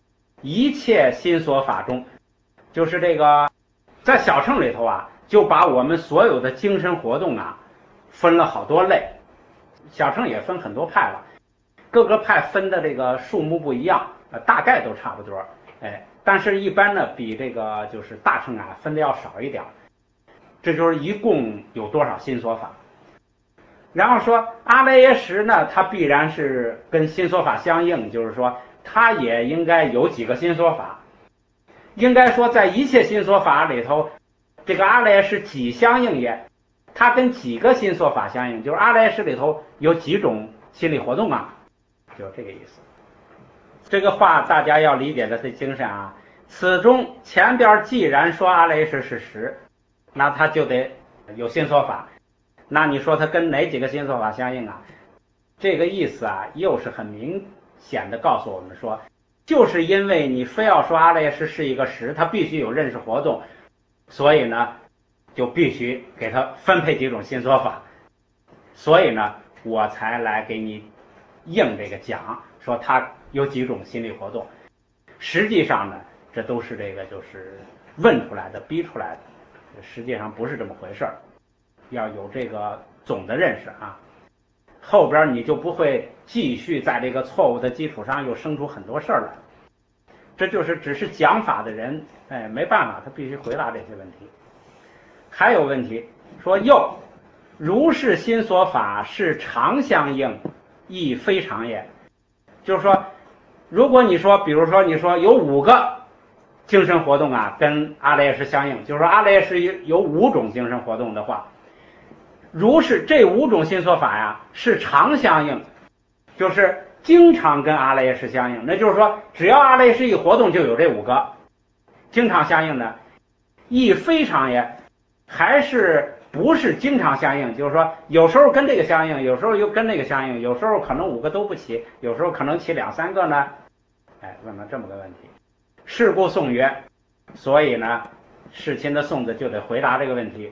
一切心所法中，就是这个在小乘里头啊，就把我们所有的精神活动啊分了好多类。小乘也分很多派了，各个派分的这个数目不一样，大概都差不多，但是一般呢比这个就是大乘啊分的要少一点。这就是一共有多少心所法。然后说阿赖耶识呢，它必然是跟心所法相应，就是说它也应该有几个心所法。应该说在一切心所法里头，这个阿赖耶识几相应也，它跟几个心所法相应，就是阿赖耶识里头有几种心理活动啊，就这个意思。这个话大家要理解的是精神啊。此中前边既然说阿赖耶识是识，那它就得有心所法。那你说它跟哪几个心所法相应啊？这个意思啊，又是很明显的告诉我们说，就是因为你非要说阿赖耶识是一个识，它必须有认识活动，所以呢，就必须给它分配几种心所法。所以呢，我才来给你应这个讲，说它有几种心理活动。实际上呢，这都是这个就是问出来的、逼出来的，实际上不是这么回事儿。要有这个总的认识啊，后边你就不会继续在这个错误的基础上又生出很多事儿来。这就是只是讲法的人，没办法，他必须回答这些问题。还有问题说又如是心所法是常相应，亦非常也。就是说，如果你说，比如说你说有5个精神活动啊跟阿赖耶识相应，就是说阿赖耶识有5种精神活动的话，如是这5种心所法呀是常相应，就是经常跟阿赖耶识相应。那就是说，只要阿赖耶识一活动，就有这5个经常相应的。亦非常也，还是不是经常相应，就是说有时候跟这个相应，有时候又跟那个相应，有时候可能5个都不起，有时候可能起2、3个呢。问了这么个问题。是故颂曰，所以呢，世亲的颂子就得回答这个问题。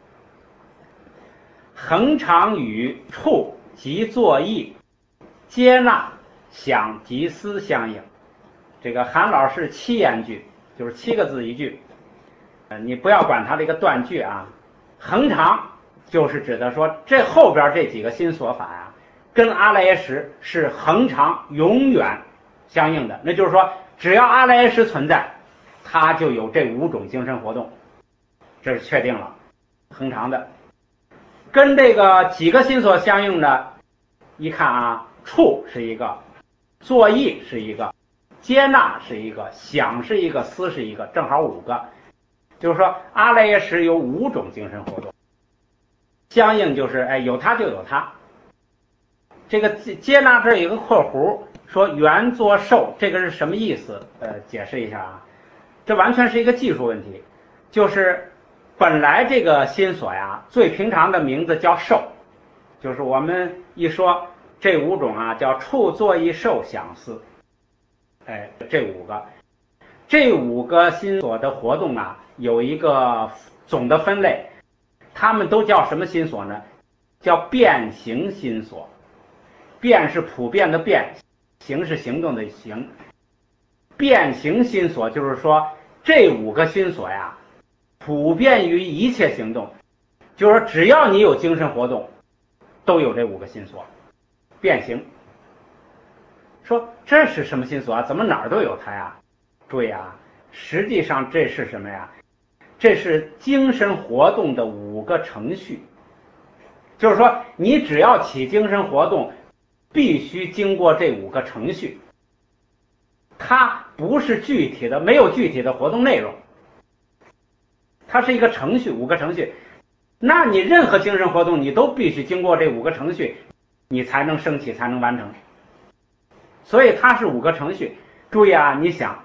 恒常与处及作意、接纳、想及思相应。这个韩老师7言句，就是7个字一句。你不要管它这个断句啊。恒常就是指的说，这后边这几个心所法呀，跟阿赖耶识是恒常永远相应的。那就是说，只要阿赖耶识存在，它就有这5种精神活动，这是确定了，恒常的。跟这个几个心所相应的，一看啊，处是一个，作意是一个，接纳是一个，想是一个，思是一个，正好5个。就是说阿赖耶识有5种精神活动，相应就是有它就有它。这个接纳这有一个括弧，说缘作受，这个是什么意思？解释一下啊，这完全是一个技术问题。就是本来这个心所呀，最平常的名字叫受，就是我们一说这5种啊，叫处作意受想思，这5个，这5个心所的活动啊，有一个总的分类，它们都叫什么心所呢？叫变形心所。变是普遍的变，行是行动的行。变形心所就是说，这5个心所呀，普遍于一切行动，就是说只要你有精神活动，都有这5个心所。变形。说这是什么心所啊？怎么哪儿都有它呀？注意啊，实际上这是什么呀？这是精神活动的5个程序。就是说，你只要起精神活动，必须经过这5个程序。它不是具体的，没有具体的活动内容，它是一个程序，5个程序。那你任何精神活动，你都必须经过这5个程序，你才能升起，才能完成。所以它是5个程序。注意啊，你想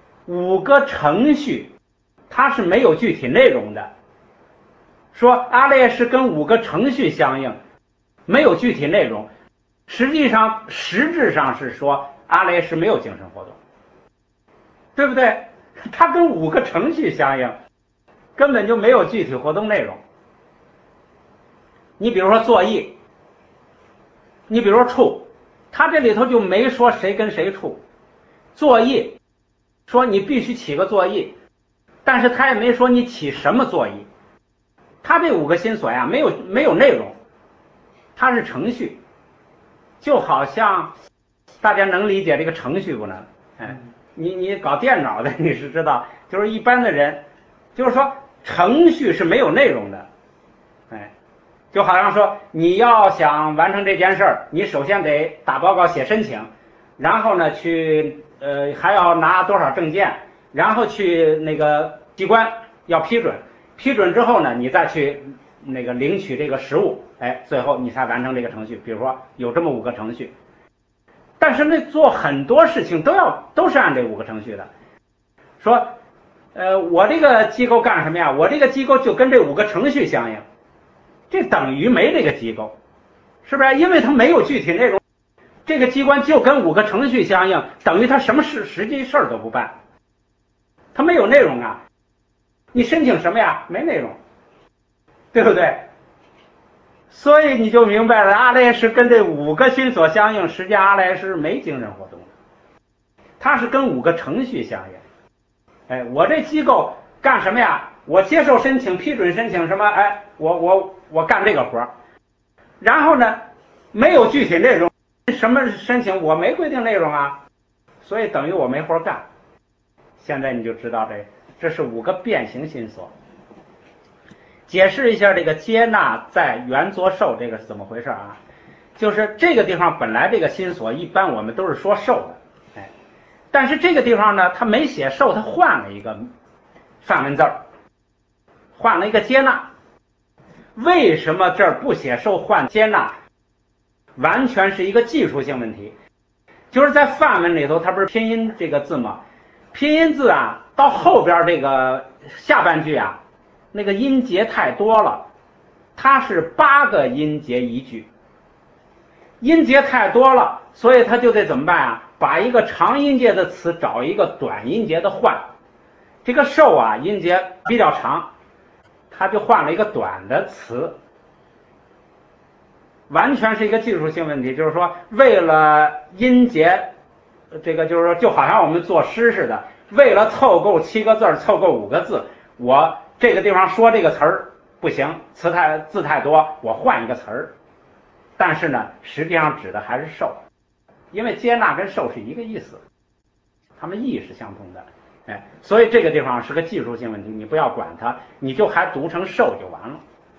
5个程序，它是没有具体内容的。说阿赖耶识跟5个程序相应，没有具体内容，实质上是说阿赖耶识没有精神活动，对不对？它跟5个程序相应，根本就没有具体活动内容。你比如说作意，你比如说处，它这里头就没说谁跟谁处。作意说你必须起个作意，但是他也没说你起什么作意。他这5个心所呀，没有内容，它是程序，就好像大家能理解这个程序不能？你搞电脑的你是知道，就是一般的人，就是说程序是没有内容的，就好像说你要想完成这件事儿，你首先得打报告写申请，然后呢去还要拿多少证件，然后去那个机关要批准，批准之后呢，你再去那个领取这个实物，最后你才完成这个程序。比如说有这么5个程序，但是那做很多事情都是按这5个程序的。说我这个机构干什么呀？我这个机构就跟这5个程序相应，这等于没这个机构，是不是？因为它没有具体内容，这个机关就跟5个程序相应，等于它什么实际事儿都不办，它没有内容啊。你申请什么呀？没内容，对不对？所以你就明白了，阿赖耶识跟这5个心所相应，实际上阿赖耶识没精神活动的，它是跟5个程序相应。我这机构干什么呀？我接受申请、批准申请什么？我干这个活，然后呢，没有具体内容，什么申请我没规定内容啊，所以等于我没活干。现在你就知道这是5个变形心所。解释一下这个接纳在缘作受这个是怎么回事啊？就是这个地方本来这个心所一般我们都是说受的，但是这个地方呢，他没写受，他换了一个梵文字儿，换了一个接纳。为什么这儿不写受换接纳？完全是一个技术性问题。就是在梵文里头，它不是拼音这个字吗？拼音字啊，到后边这个下半句啊，那个音节太多了，它是8个音节一句，音节太多了，所以它就得怎么办啊？把一个长音节的词找一个短音节的换。这个受啊，音节比较长，它就换了一个短的词，完全是一个技术性问题。就是说，为了音节，这个就是说，就好像我们作诗似的，为了凑够7个字，凑够5个字，我这个地方说这个词儿不行，字太多，我换一个词儿。但是呢，实际上指的还是受，因为接纳跟受是一个意思，它们意是相同的。所以这个地方是个技术性问题，你不要管它，你就还读成受就完了。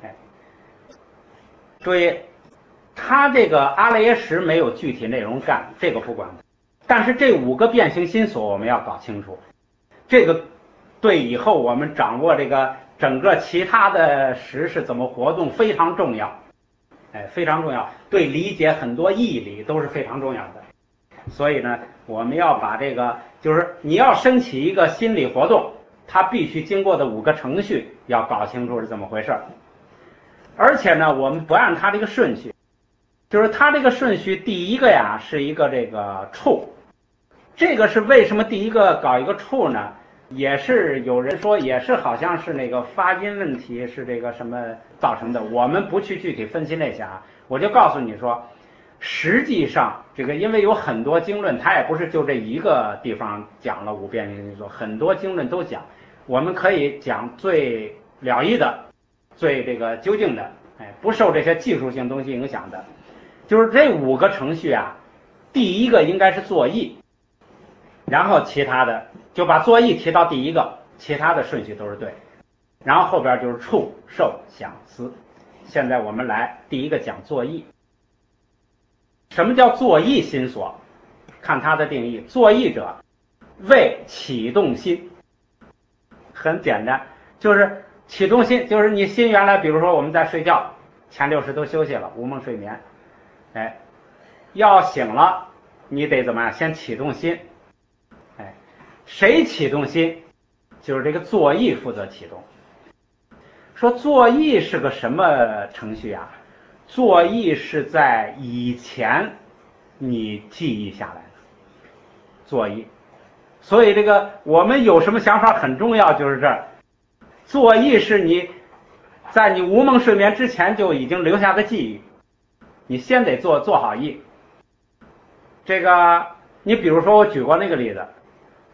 注意，他这个阿赖耶识没有具体内容干，这个不管。但是这5个变形心所我们要搞清楚，这个对以后我们掌握这个整个其他的识是怎么活动非常重要，非常重要，对理解很多义理都是非常重要的。所以呢，我们要把这个，就是你要升起一个心理活动，它必须经过的5个程序要搞清楚是怎么回事。而且呢，我们不按它这个顺序，就是它这个顺序第一个呀是一个这个处，这个是为什么第一个搞一个处呢？也是有人说也是好像是那个发音问题是这个什么造成的，我们不去具体分析那些啊，我就告诉你说，实际上这个因为有很多经论，它也不是就这一个地方讲了5变形心所，很多经论都讲，我们可以讲最了义的，最这个究竟的，不受这些技术性东西影响的，就是这5个程序啊，第一个应该是作意，然后其他的就把作意提到第一个，其他的顺序都是对，然后后边就是处、受、想、思。现在我们来第一个讲作意。什么叫作意心所？看它的定义，作意者为启动心。很简单，就是启动心，就是你心原来比如说我们在睡觉，前6识都休息了，无梦睡眠，要醒了你得怎么样？先启动心。谁启动心？就是这个作意负责启动。说作意是个什么程序啊？作意是在以前你记忆下来的作意，所以这个我们有什么想法很重要，就是这儿，作意是你在你无梦睡眠之前就已经留下的记忆，你先得做好意。这个你比如说我举过那个例子，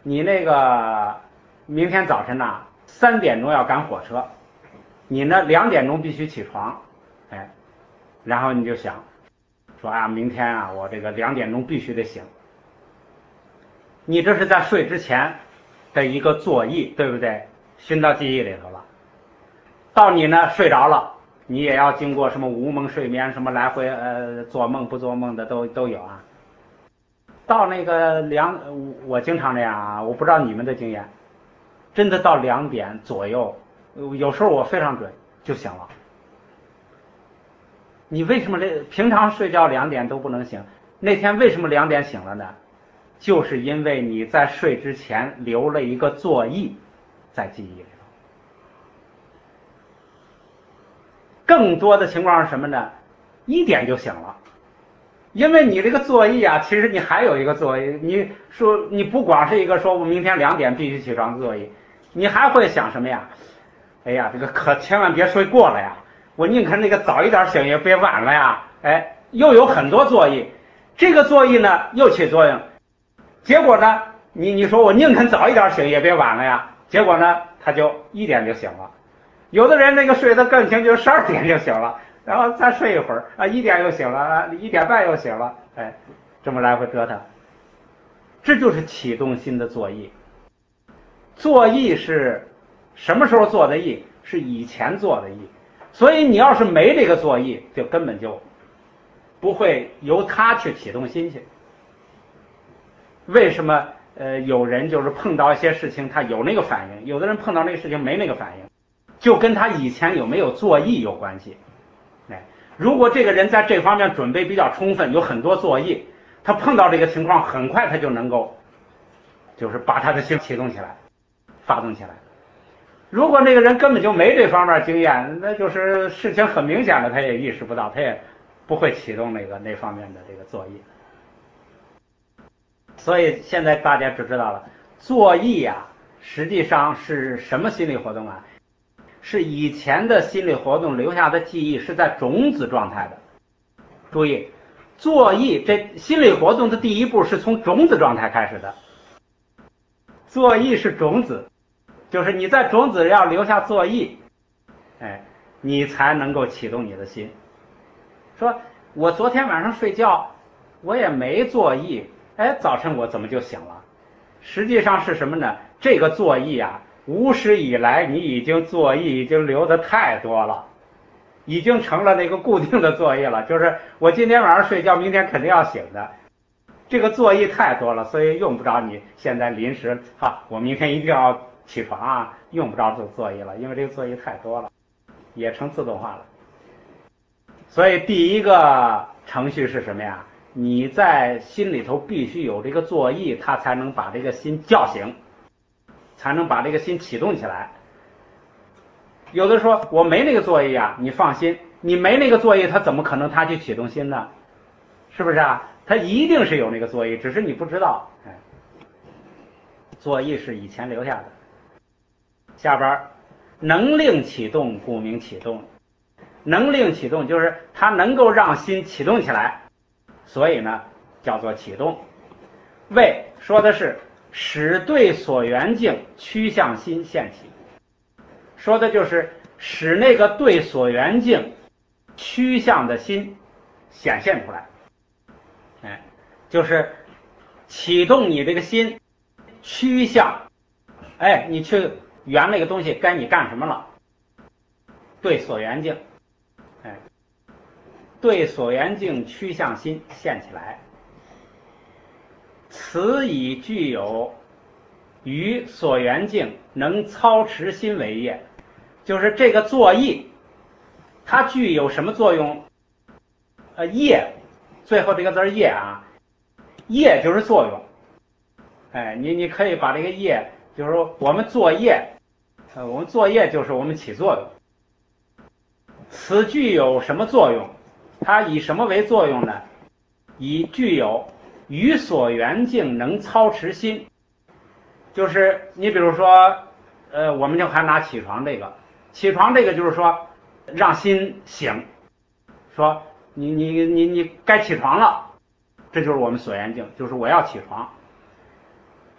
你那个明天早晨呐，3点钟要赶火车，你呢2点钟必须起床，哎，然后你就想说啊，明天啊，我这个2点钟必须得醒。你这是在睡之前的一个作意，对不对？熏到记忆里头了。到你呢睡着了，你也要经过什么无梦睡眠，什么来回做梦不做梦的都有啊。到那个我经常这样啊，我不知道你们的经验，真的到2点左右，有时候我非常准就醒了。你为什么平常睡觉2点都不能醒？那天为什么2点醒了呢？就是因为你在睡之前留了一个作意在记忆里头。更多的情况是什么呢？1点就醒了，因为你这个作意啊，其实你还有一个作意。你说你不光是一个说我明天2点必须起床的作意，你还会想什么呀？哎呀，这个可千万别睡过了呀！我宁可那个早一点醒也别晚了呀！哎，又有很多作意，这个作意呢又起作用，结果呢，你说我宁肯早一点醒也别晚了呀，结果呢他就1点就醒了。有的人那个睡得更轻，就12点就醒了，然后再睡一会儿啊，1点又醒了，1点半又醒了，哎，这么来回折腾，这就是启动心的作意。作意是什么时候做的意？是以前做的意。所以你要是没这个作意，就根本就不会由他去启动心去。为什么有人就是碰到一些事情他有那个反应，有的人碰到那个事情没那个反应，就跟他以前有没有作意有关系。哎，如果这个人在这方面准备比较充分，有很多作意，他碰到这个情况很快他就能够就是把他的心启动起来，发动起来。如果那个人根本就没这方面经验，那就是事情很明显的他也意识不到，他也不会启动那方面的这个作意。所以现在大家就知道了，作意啊实际上是什么心理活动啊？是以前的心理活动留下的记忆，是在种子状态的。注意，作意这心理活动的第一步是从种子状态开始的。作意是种子，就是你在种子要留下作意，哎，你才能够启动你的心。说我昨天晚上睡觉我也没作意，哎，早晨我怎么就醒了？实际上是什么呢？这个作意啊，无始以来你已经作意已经留的太多了，已经成了那个固定的作意了，就是我今天晚上睡觉明天肯定要醒的，这个作意太多了，所以用不着你现在临时我明天一定要起床啊，用不着这个作意了，因为这个作意太多了，也成自动化了。所以第一个程序是什么呀？你在心里头必须有这个作意，它才能把这个心叫醒，才能把这个心启动起来。有的说我没那个作意啊，你放心，你没那个作意，他怎么可能他去启动心呢？是不是啊？他一定是有那个作意，只是你不知道。哎，作意是以前留下的。下边能令启动，故名启动。能令启动就是它能够让心启动起来，所以呢叫做启动。为说的是使对所缘境趋向心现起，说的就是使那个对所缘境趋向的心显现出来。哎，就是启动你这个心趋向，哎，你去缘那个东西该你干什么了，对所缘境，哎，对所缘境趋向心现起来，此以具有于所缘境能操持心为业。就是这个作意它具有什么作用？业，最后这个字业啊，业就是作用。哎，你可以把这个业，就是说我们作业，我们作业就是我们起作用。此具有什么作用？它以什么为作用呢？以具有于所缘境能操持心。就是你比如说我们就还拿起床这个，起床这个就是说让心醒，说你该起床了，这就是我们所缘境，就是我要起床。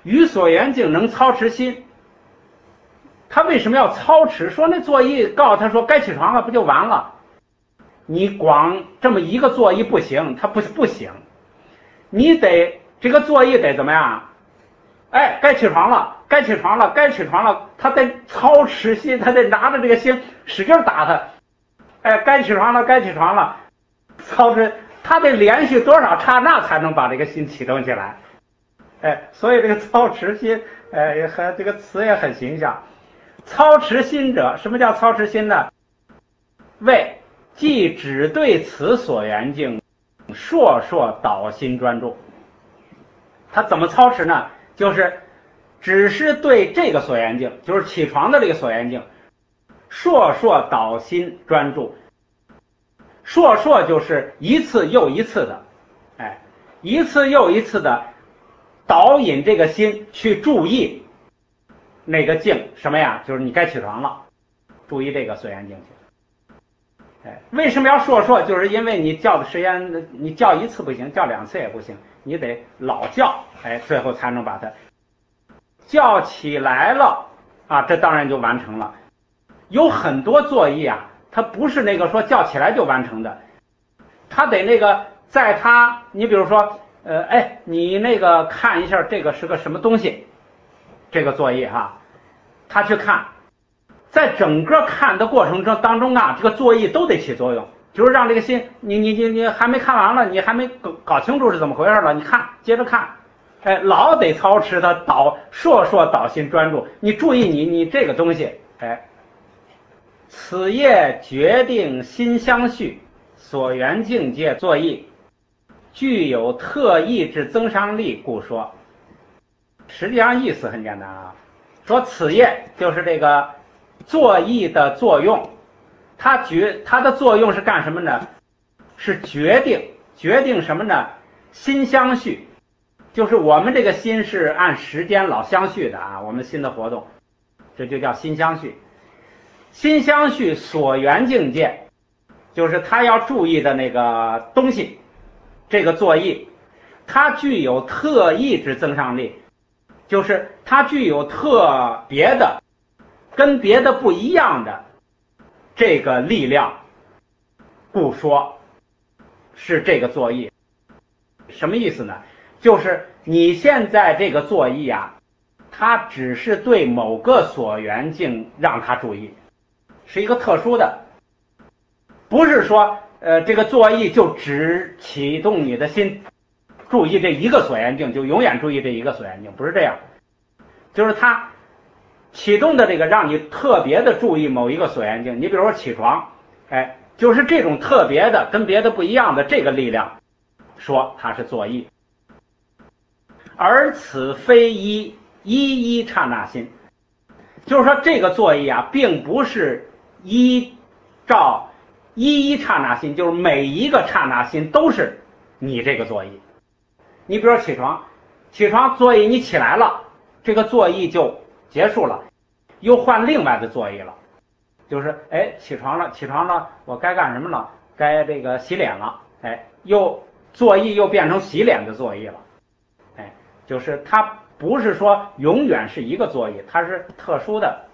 于所缘境能操持心。他为什么要操持？说那作意告诉他说该起床了，不就完了？你光这么一个作意不行，他不行，你得这个作意得怎么样？哎，该起床了，该起床了，该起床了，他得操持心，他得拿着这个心使劲打他。哎，该起床了，该起床了，操持，他得连续多少刹那才能把这个心启动起来？哎，所以这个操持心，和这个词也很形象。操持心者，什么叫操持心呢？为即只对此所缘境，烁烁导心专注。他怎么操持呢？就是只是对这个所缘境，就是起床的这个所缘境，烁烁导心专注。烁烁就是一次又一次的，哎，一次又一次的导引这个心去注意那个境，什么呀？就是你该起床了，注意这个所缘境去。哎，为什么要烁烁？就是因为你叫的时间，你叫一次不行，叫2次也不行，你得老叫，哎，最后才能把它叫起来了啊，这当然就完成了。有很多作意啊，它不是那个说叫起来就完成的，它得那个在它，你比如说，你那个看一下这个是个什么东西，这个作意哈，他去看。在整个看的过程当中啊，这个作意都得起作用，就是让这个心，你还没看完了，你还没搞清楚是怎么回事了，你看，接着看，哎，老得操持它烁烁导心专注，你注意你这个东西，哎，此业决定心相续，所缘境界作意，具有特异之增伤力，故说。实际上意思很简单啊，说此业就是这个作意的作用，它的作用是干什么呢？是决定什么呢？心相续，就是我们这个心是按时间老相续的啊，我们心的活动，这就叫心相续。心相续所缘境界，就是他要注意的那个东西，这个作意，它具有特异之增上力，就是它具有特别的跟别的不一样的这个力量，故说是这个作意。什么意思呢？就是你现在这个作意啊，它只是对某个所缘境让它注意，是一个特殊的，不是说这个作意就只启动你的心注意这一个所缘境，就永远注意这一个所缘境，不是这样，就是它启动的这个让你特别的注意某一个所缘境。你比如说起床，哎，就是这种特别的跟别的不一样的这个力量，说它是作意。而此非一刹那心，就是说这个作意啊，并不是依照一刹那心，就是每一个刹那心都是你这个作意。你比如说起床作意，你起来了，这个作意就结束了，又换另外的作意了，就是起床了，我该干什么了？该这个洗脸了，又作意又变成洗脸的作意了，就是它不是说永远是一个作意，它是特殊的，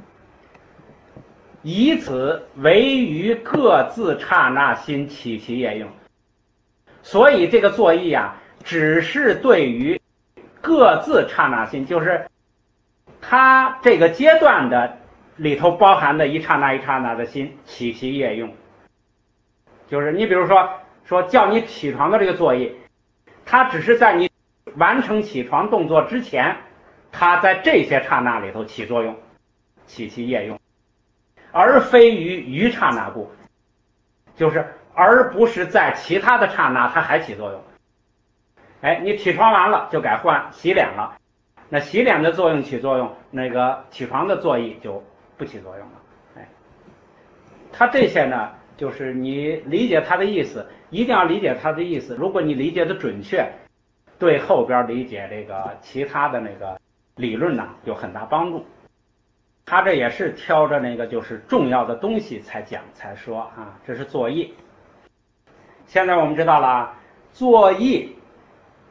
以此为于各自刹那心起其业用。所以这个作意啊，只是对于各自刹那心，就是它这个阶段的里头包含的一刹那一刹那的心起其业用。就是你比如说叫你起床的这个作意，它只是在你完成起床动作之前，它在这些刹那里头起作用，起其业用，而非于刹那故，就是而不是在其他的刹那它还起作用。你起床完了就该换洗脸了，那洗脸的作用起作用，那个起床的作意就不起作用了。它这些呢，就是你理解它的意思，一定要理解它的意思。如果你理解的准确，对后边理解这个其他的那个理论呢有很大帮助。他这也是挑着那个就是重要的东西才讲才说啊，这是作意。现在我们知道了，作意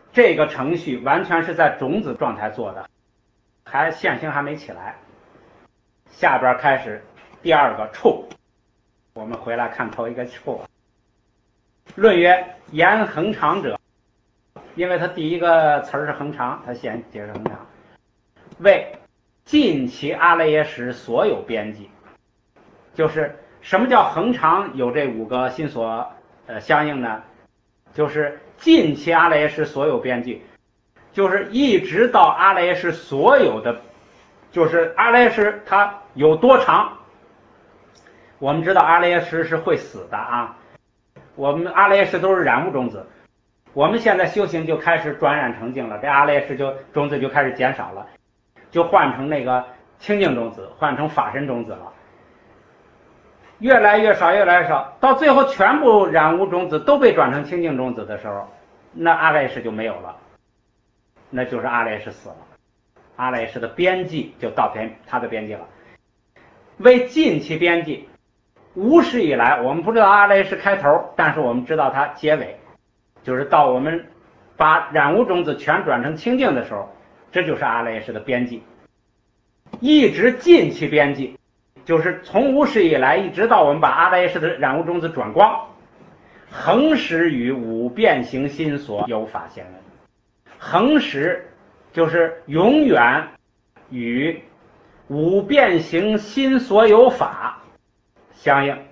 这个程序完全是在种子状态做的，现行还没起来。下边开始第二个处，我们回来看头一个处。论曰：言恒常者，因为它第一个词是恒常，它先解释恒常，为尽其阿赖耶识所有边际。就是什么叫恒常？有这5个心所相应呢？就是尽其阿赖耶识所有边际，就是一直到阿赖耶识所有的，就是阿赖耶识它有多长？我们知道阿赖耶识是会死的啊，我们阿赖耶识都是染物种子，我们现在修行就开始转染成净了，这阿赖耶识种子就开始减少了，就换成那个清净种子，换成法身种子了，越来越少，越来越少，到最后全部染物种子都被转成清净种子的时候，那阿赖耶识就没有了，那就是阿赖耶识死了，阿赖耶识的边际就到它的边际了。为尽其边际，无始以来我们不知道阿赖耶识开头，但是我们知道它结尾，就是到我们把染物种子全转成清净的时候，这就是阿赖耶识的边际，一直尽其边际，就是从无始以来一直到我们把阿赖耶识的染物种子转光，恒始与5变行心所有法相应。恒始就是永远与5变行心所有法相应。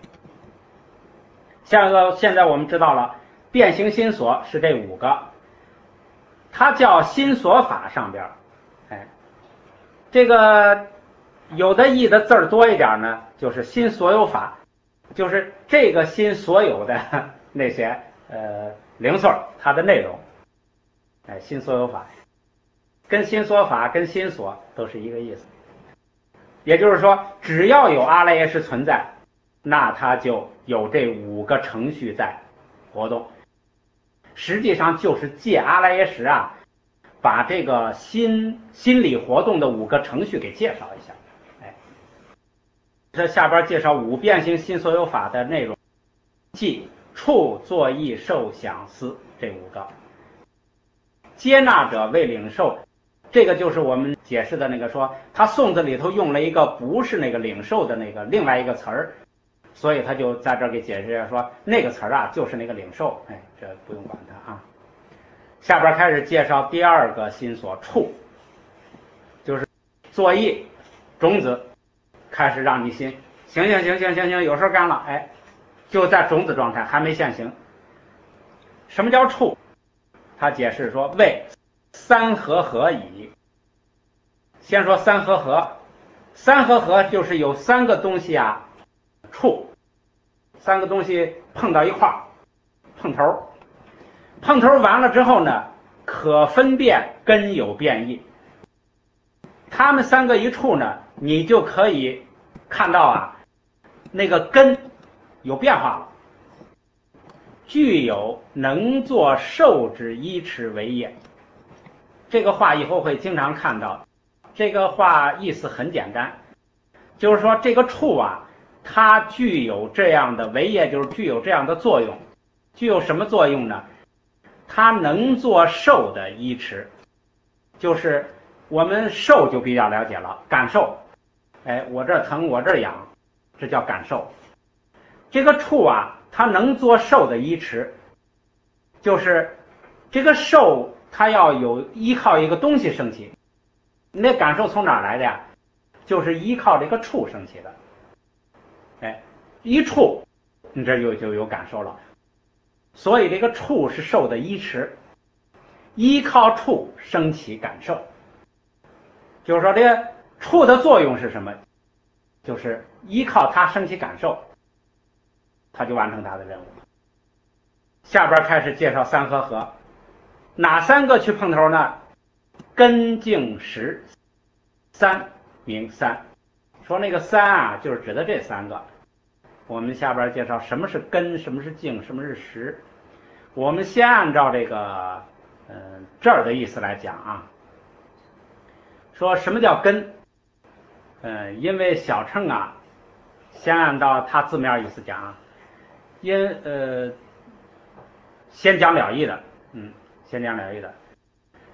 现在我们知道了，变行心所是这5个，它叫心所法上边，这个有的译的字儿多一点呢，就是心所有法，就是这个心所有的那些零碎它的内容，心所有法跟心所法跟心所都是一个意思。也就是说，只要有阿赖耶识存在，那它就有这5个程序在活动。实际上就是借阿赖耶识啊，把这个心理活动的5个程序给介绍一下。这下边介绍5变行心所有法的内容，即处作意受想思这5个。接纳者为领受，这个就是我们解释的那个说，他颂字里头用了一个不是那个领受的那个另外一个词儿，所以他就在这儿给解释说那个词儿啊就是那个领受，这不用管它啊。下边开始介绍第2个心所处，就是作意种子开始让你心行，有事干了，就在种子状态还没现行。什么叫处？他解释说为3和合矣。先说3和合，3和合就是有3个东西啊处，3个东西碰到一块儿，碰头完了之后呢，可分辨根有变异。他们3个一处呢，你就可以看到啊，那个根有变化了，具有能作受之依持为业。这个话以后会经常看到，这个话意思很简单，就是说这个处啊，它具有这样的为业，就是具有这样的作用。具有什么作用呢？它能做受的依持，就是我们受就比较了解了，感受，我这疼我这痒，这叫感受。这个处啊，它能做受的依持，就是这个受它要有依靠一个东西升起。你那感受从哪儿来的呀？就是依靠这个处升起的。一处你这就有感受了。所以这个处是受的依持，依靠处升起感受。就是说这个处的作用是什么？就是依靠它升起感受，它就完成它的任务。下边开始介绍3和合，哪3个去碰头呢？根净识3名3，说那个3啊，就是指的这3个。我们下边介绍什么是根，什么是净，什么是识。我们先按照这个这儿的意思来讲啊。说什么叫根？因为小乘啊，先按照它字面意思讲啊，先讲了义的，先讲了义的。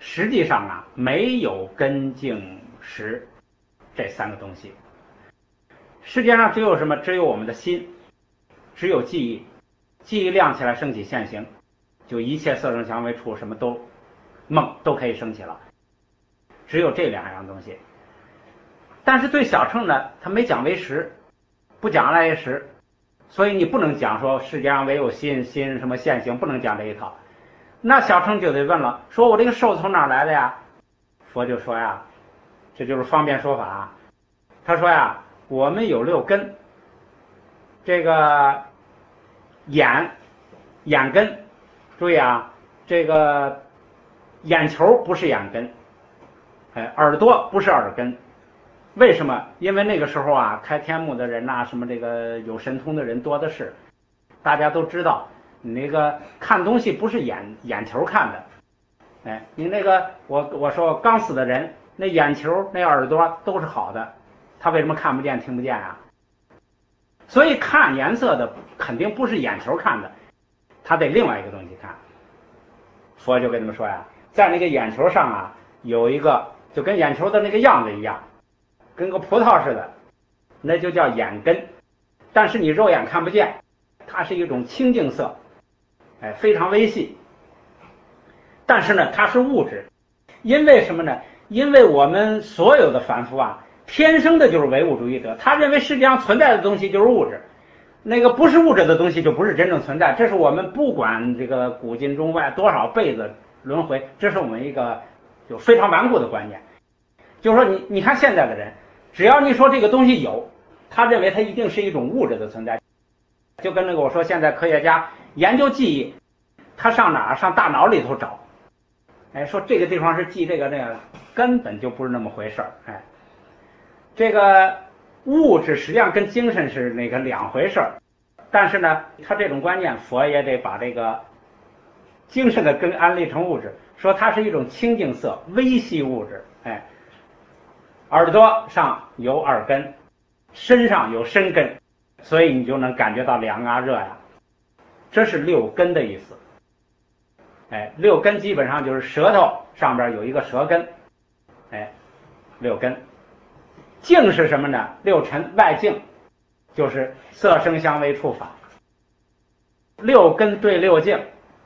实际上啊没有根茎识这三个东西。世界上只有什么？只有我们的心，只有记忆，记忆亮起来升起现行，就一切色声香味触什么都梦都可以升起了，只有这两样东西。但是对小乘呢，他没讲为实，不讲来实，所以你不能讲说世界上唯有心，心什么现行，不能讲这一套。那小乘就得问了，说我这个受从哪来的呀？佛就说呀，这就是方便说法啊。他说呀，我们有六根，这个眼根，注意啊，这个眼球不是眼根，耳朵不是耳根。为什么？因为那个时候啊，开天目的人呐，什么这个有神通的人多的是，大家都知道，你那个看东西不是眼球看的，你那个我说刚死的人，那眼球那耳朵都是好的，他为什么看不见听不见啊？所以看颜色的肯定不是眼球看的，他得另外一个东西看。佛就跟他们说呀，在那个眼球上啊有一个就跟眼球的那个样子一样，跟个葡萄似的，那就叫眼根。但是你肉眼看不见，它是一种清净色，非常微细。但是呢，它是物质，因为什么呢？因为我们所有的凡夫啊，天生的就是唯物主义者，他认为世界上存在的东西就是物质，那个不是物质的东西就不是真正存在。这是我们不管这个古今中外多少辈子轮回，这是我们一个就非常顽固的观念。就是说你看现在的人，只要你说这个东西有，他认为它一定是一种物质的存在。就跟那个我说现在科学家研究记忆，他上哪儿？上大脑里头找，说这个地方是记这个那个，根本就不是那么回事儿。这个物质实际上跟精神是那个两回事儿，但是呢，他这种观念，佛也得把这个精神的根安立成物质，说它是一种清净色、微细物质。耳朵上有耳根，身上有身根，所以你就能感觉到凉啊、热呀，这是六根的意思。六根基本上就是舌头上边有一个舌根，六根。境是什么呢？六尘外境，就是色声香味触法。六根对六境，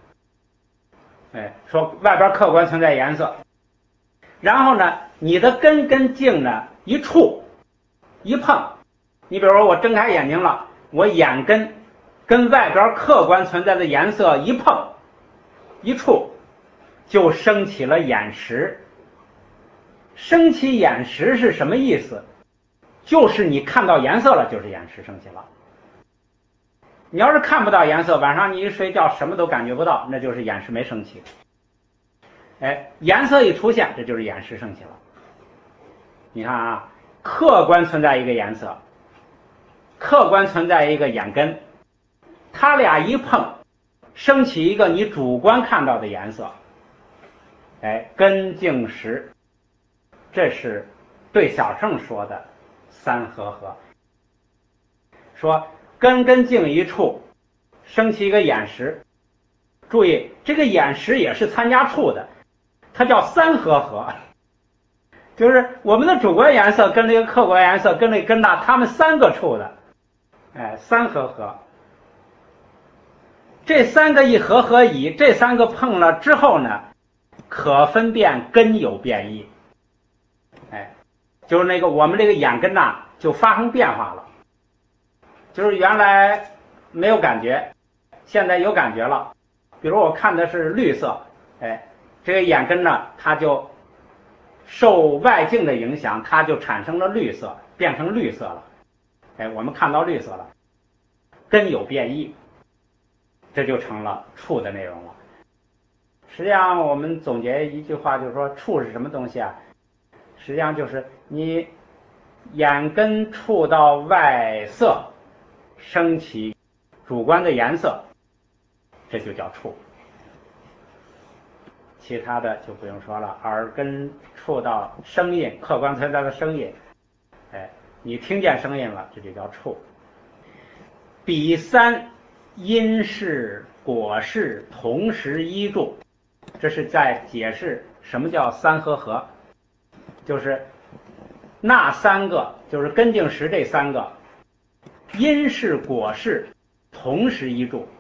说外边客观存在颜色，然后呢，你的根跟境呢一触一碰，你比如说我睁开眼睛了，我眼根跟外边客观存在的颜色一碰一触，就升起了眼识。升起眼识是什么意思？就是你看到颜色了，就是眼识升起了。你要是看不到颜色，晚上你一睡觉什么都感觉不到，那就是眼识没升起。颜色一出现，这就是眼识升起了。你看啊，客观存在一个颜色，客观存在一个眼根，它俩一碰，升起一个你主观看到的颜色。根境识，这是对小乘说的三和合。说根跟境一触，升起一个眼识。注意，这个眼识也是参加触的，它叫三和合，就是我们的主观颜色跟这个客观颜色跟这根大，它们三个触的，三和合。这三个一合合乙，这三个碰了之后呢，可分辨根有变异。就是那个我们这个眼根呐，就发生变化了，就是原来没有感觉，现在有感觉了。比如我看的是绿色，这个眼根呢，它就受外境的影响，它就产生了绿色，变成绿色了。我们看到绿色了，根有变异，这就成了触的内容了。实际上我们总结一句话，就是说触是什么东西啊？实际上就是你眼根触到外色，升起主观的颜色，这就叫触。其他的就不用说了，耳根触到声音，客观存在的声音，你听见声音了，这就叫触。彼三因事果事同时依著，这是在解释什么叫三和合？就是那三个，就是根茎石这三个，因是果是同时一柱。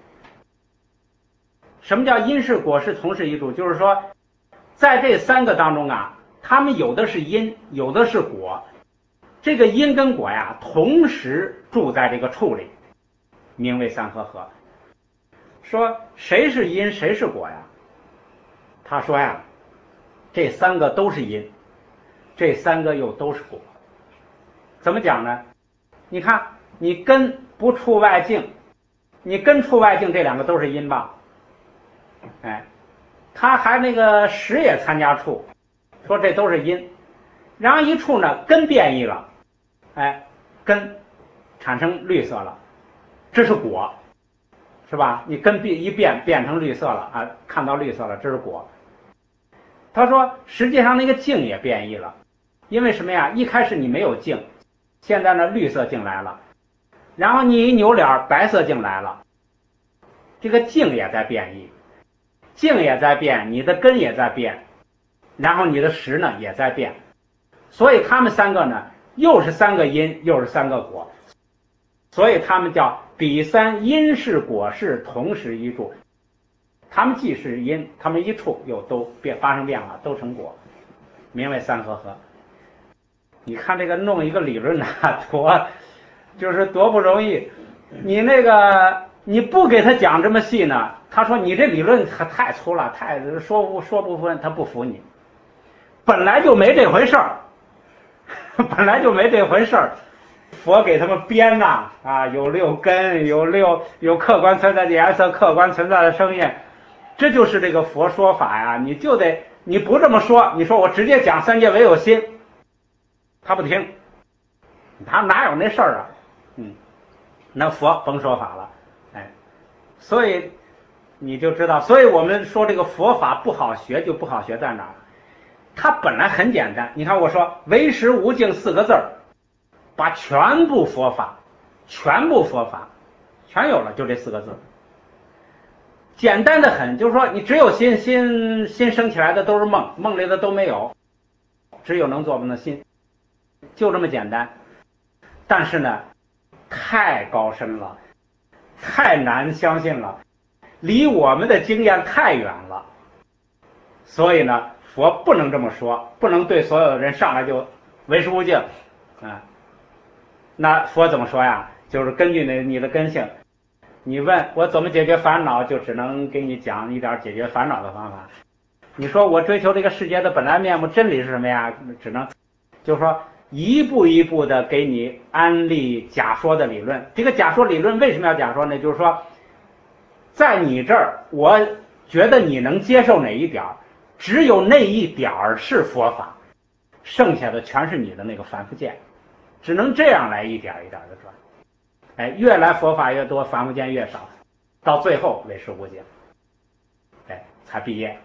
什么叫因是果是同时一柱？就是说，在这三个当中啊，它们有的是因，有的是果。这个因跟果呀，同时住在这个处里，名为三和合。说谁是因，谁是果呀？他说呀，这三个都是因，这三个又都是果。怎么讲呢？你看，你根不触外境，你根触外境，这两个都是因吧？哎，他还那个实也参加触，说这都是因。然后一触呢，根变异了，哎，根产生绿色了，这是果，是吧？你根一变成绿色了啊，看到绿色了，这是果。他说，实际上那个境也变异了，因为什么呀？一开始你没有境，现在呢绿色境来了，然后你一扭脸，白色境来了，这个境也在变异，境也在变，你的根也在变，然后你的实呢也在变，所以他们三个呢，又是三个因，又是三个果，所以他们叫比三因是果是同时一柱。他们既是因，他们一处又都发生变化，都成果，名为三和合。你看这个弄一个理论啊，多不容易。你那个你不给他讲这么细呢，他说你这理论太粗了，太说不分，他不服你。本来就没这回事儿，本来就没这回事儿。佛给他们编呐，有六根，有客观存在的颜色，客观存在的声音。这就是这个佛说法呀，你不这么说，你说我直接讲三界唯有心，他不听，他哪有那事儿啊？那佛甭说法了，哎，所以你就知道，所以我们说这个佛法不好学，就不好学在哪儿？它本来很简单，你看我说唯识无境四个字儿，把全部佛法全有了，就这四个字。简单的很，就是说你只有心生起来的都是梦里的都没有，只有能做梦的心，就这么简单。但是呢，太高深了，太难相信了，离我们的经验太远了。所以呢，佛不能这么说，不能对所有的人上来就唯识无境啊。那佛怎么说呀？就是根据你的根性。你问我怎么解决烦恼，就只能给你讲一点解决烦恼的方法。你说我追求这个世界的本来面目真理是什么呀？只能就是说一步一步的给你安利假说的理论。这个假说理论为什么要假说呢？就是说在你这儿，我觉得你能接受哪一点，只有那一点是佛法，剩下的全是你的那个凡夫见，只能这样来一点一点的转。哎，越来佛法越多，凡夫见越少，到最后唯识无境，哎，才毕业。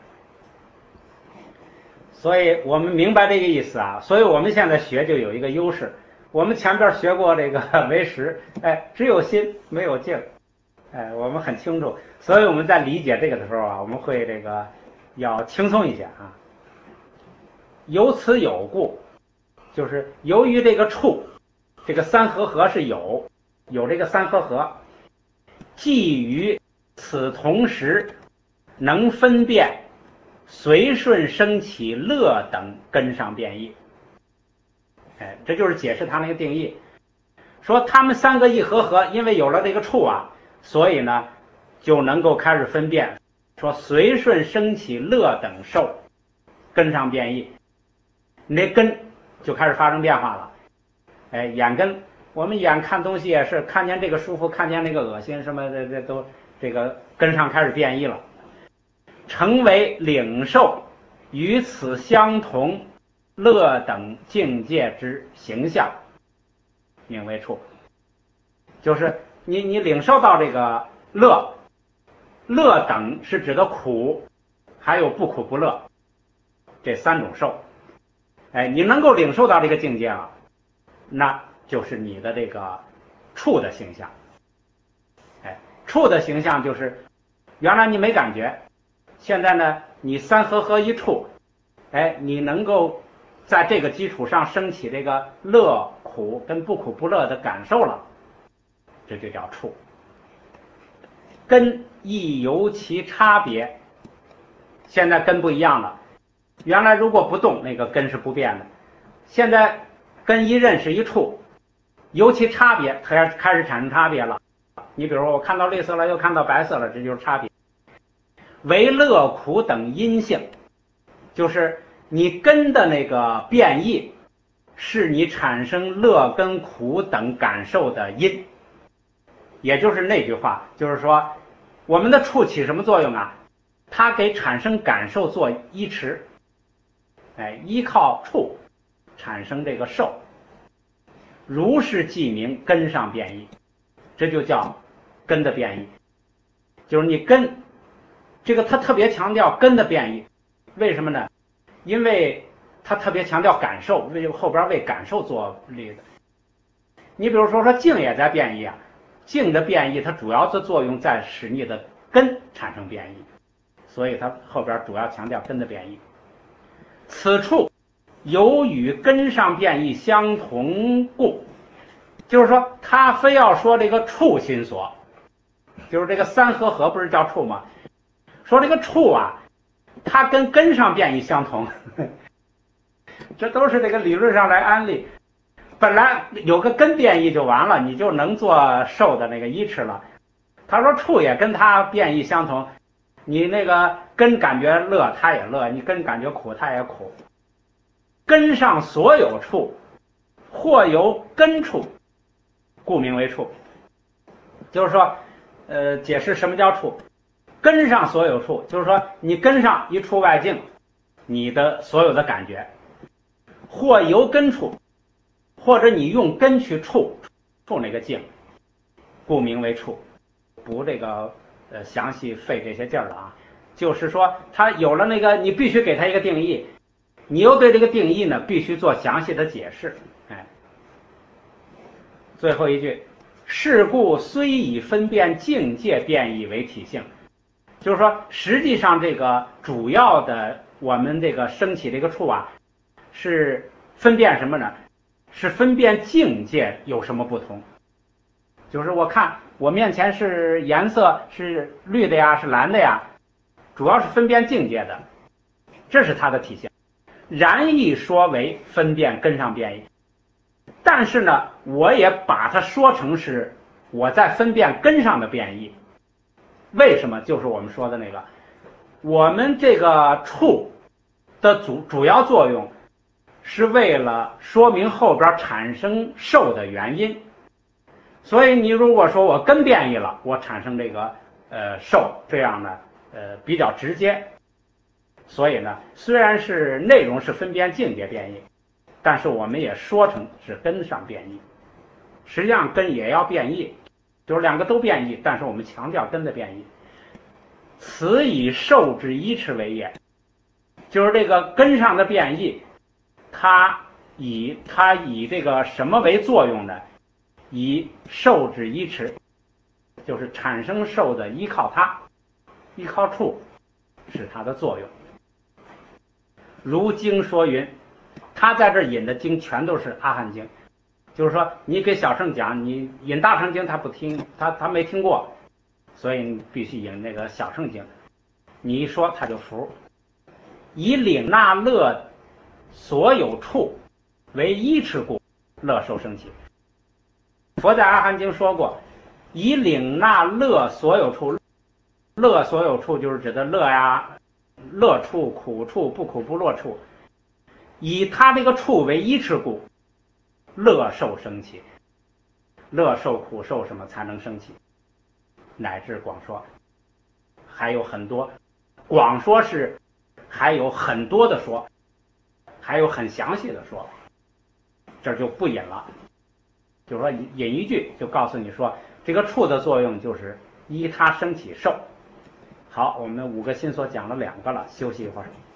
所以我们明白这个意思啊，所以我们现在学就有一个优势，我们前边学过这个唯识，哎，只有心没有境，哎，我们很清楚，所以我们在理解这个的时候啊，我们会这个要轻松一些啊。由此有故，就是由于这个处，这个三和合是有这个三和合，既于此同时能分辨随顺升起乐等根上变异。哎，这就是解释他那个定义，说他们三个一合合，因为有了这个处啊，所以呢就能够开始分辨，说随顺升起乐等受根上变异，你那根就开始发生变化了。哎，眼根，我们眼看东西也是，看见这个舒服，看见那个恶心什么的，这都这个根上开始变异了，成为领受与此相同乐等境界之形象，名为处。就是你领受到这个乐等是指的苦，还有不苦不乐这三种受。哎，你能够领受到这个境界了，那就是你的这个处的形象。哎，处的形象就是原来你没感觉，现在呢你三和合一处， 哎，你能够在这个基础上升起这个乐苦跟不苦不乐的感受了，这就叫处。根亦由其差别，现在根不一样了。原来如果不动，那个根是不变的，现在根一认识一处，由其差别，开始产生差别了。你比如说我看到绿色了，又看到白色了，这就是差别。为乐苦等因性，就是你根的那个变异，是你产生乐跟苦等感受的因。也就是那句话，就是说我们的处起什么作用啊？它给产生感受做依持，哎，依靠处产生这个受。如是即名根上变异，这就叫根的变异。就是你根这个他特别强调根的变异，为什么呢？因为他特别强调感受，后边为感受做例子。你比如说静也在变异啊，静的变异它主要的作用在使你的根产生变异，所以它后边主要强调根的变异。此处由与根上变异相同故，就是说他非要说这个处心所，就是这个三合合不是叫处吗？说这个处啊，它跟根上变异相同，这都是这个理论上来安利。本来有个根变异就完了，你就能做受的那个依持了。他说处也跟它变异相同，你那个根感觉乐，它也乐；你根感觉苦，它也苦。根上所有处，或由根处，故名为处。就是说，解释什么叫处。根上所有处，就是说你根上一处外境，你的所有的感觉，或由根处，或者你用根去触那个境，故名为处。不这个详细费这些劲儿了啊。就是说它有了那个，你必须给它一个定义，你又对这个定义呢必须做详细的解释。哎，最后一句，是故虽以分辨境界变异为体性，就是说实际上这个主要的我们这个升起这个处啊，是分辨什么呢？是分辨境界有什么不同。就是我看我面前是颜色是绿的呀，是蓝的呀，主要是分辨境界的，这是它的体现。然亦说为分辨根上变异，但是呢，我也把它说成是我在分辨根上的变异。为什么？就是我们说的那个，我们这个处的主要作用是为了说明后边产生受的原因。所以你如果说我根变异了，我产生这个受，这样呢比较直接。所以呢，虽然是内容是分辨境界变异，但是我们也说成是根上变异。实际上根也要变异，就是两个都变异，但是我们强调根的变异。此以受之依持为也，就是这个根上的变异，它以这个什么为作用呢？以受之依持，就是产生受的依靠它，依靠处是它的作用。如经说云，他在这引的经全都是阿含经，就是说你给小乘讲，你引大乘经他不听，他没听过，所以你必须引那个小乘经，你一说他就服。以领纳乐所有处为依持故，乐受生起。佛在阿含经说过，以领纳乐所有处，乐所有处就是指的乐呀，乐处、苦处、不苦不乐处，以他这个处为依持故，乐受生起。乐受、苦受什么才能生起？乃至广说，还有很多。广说是还有很多的说，还有很详细的说，这就不引了。就是说引一句就告诉你说，这个处的作用就是依它生起受。好，我们5个心所讲了2个了，休息一会儿。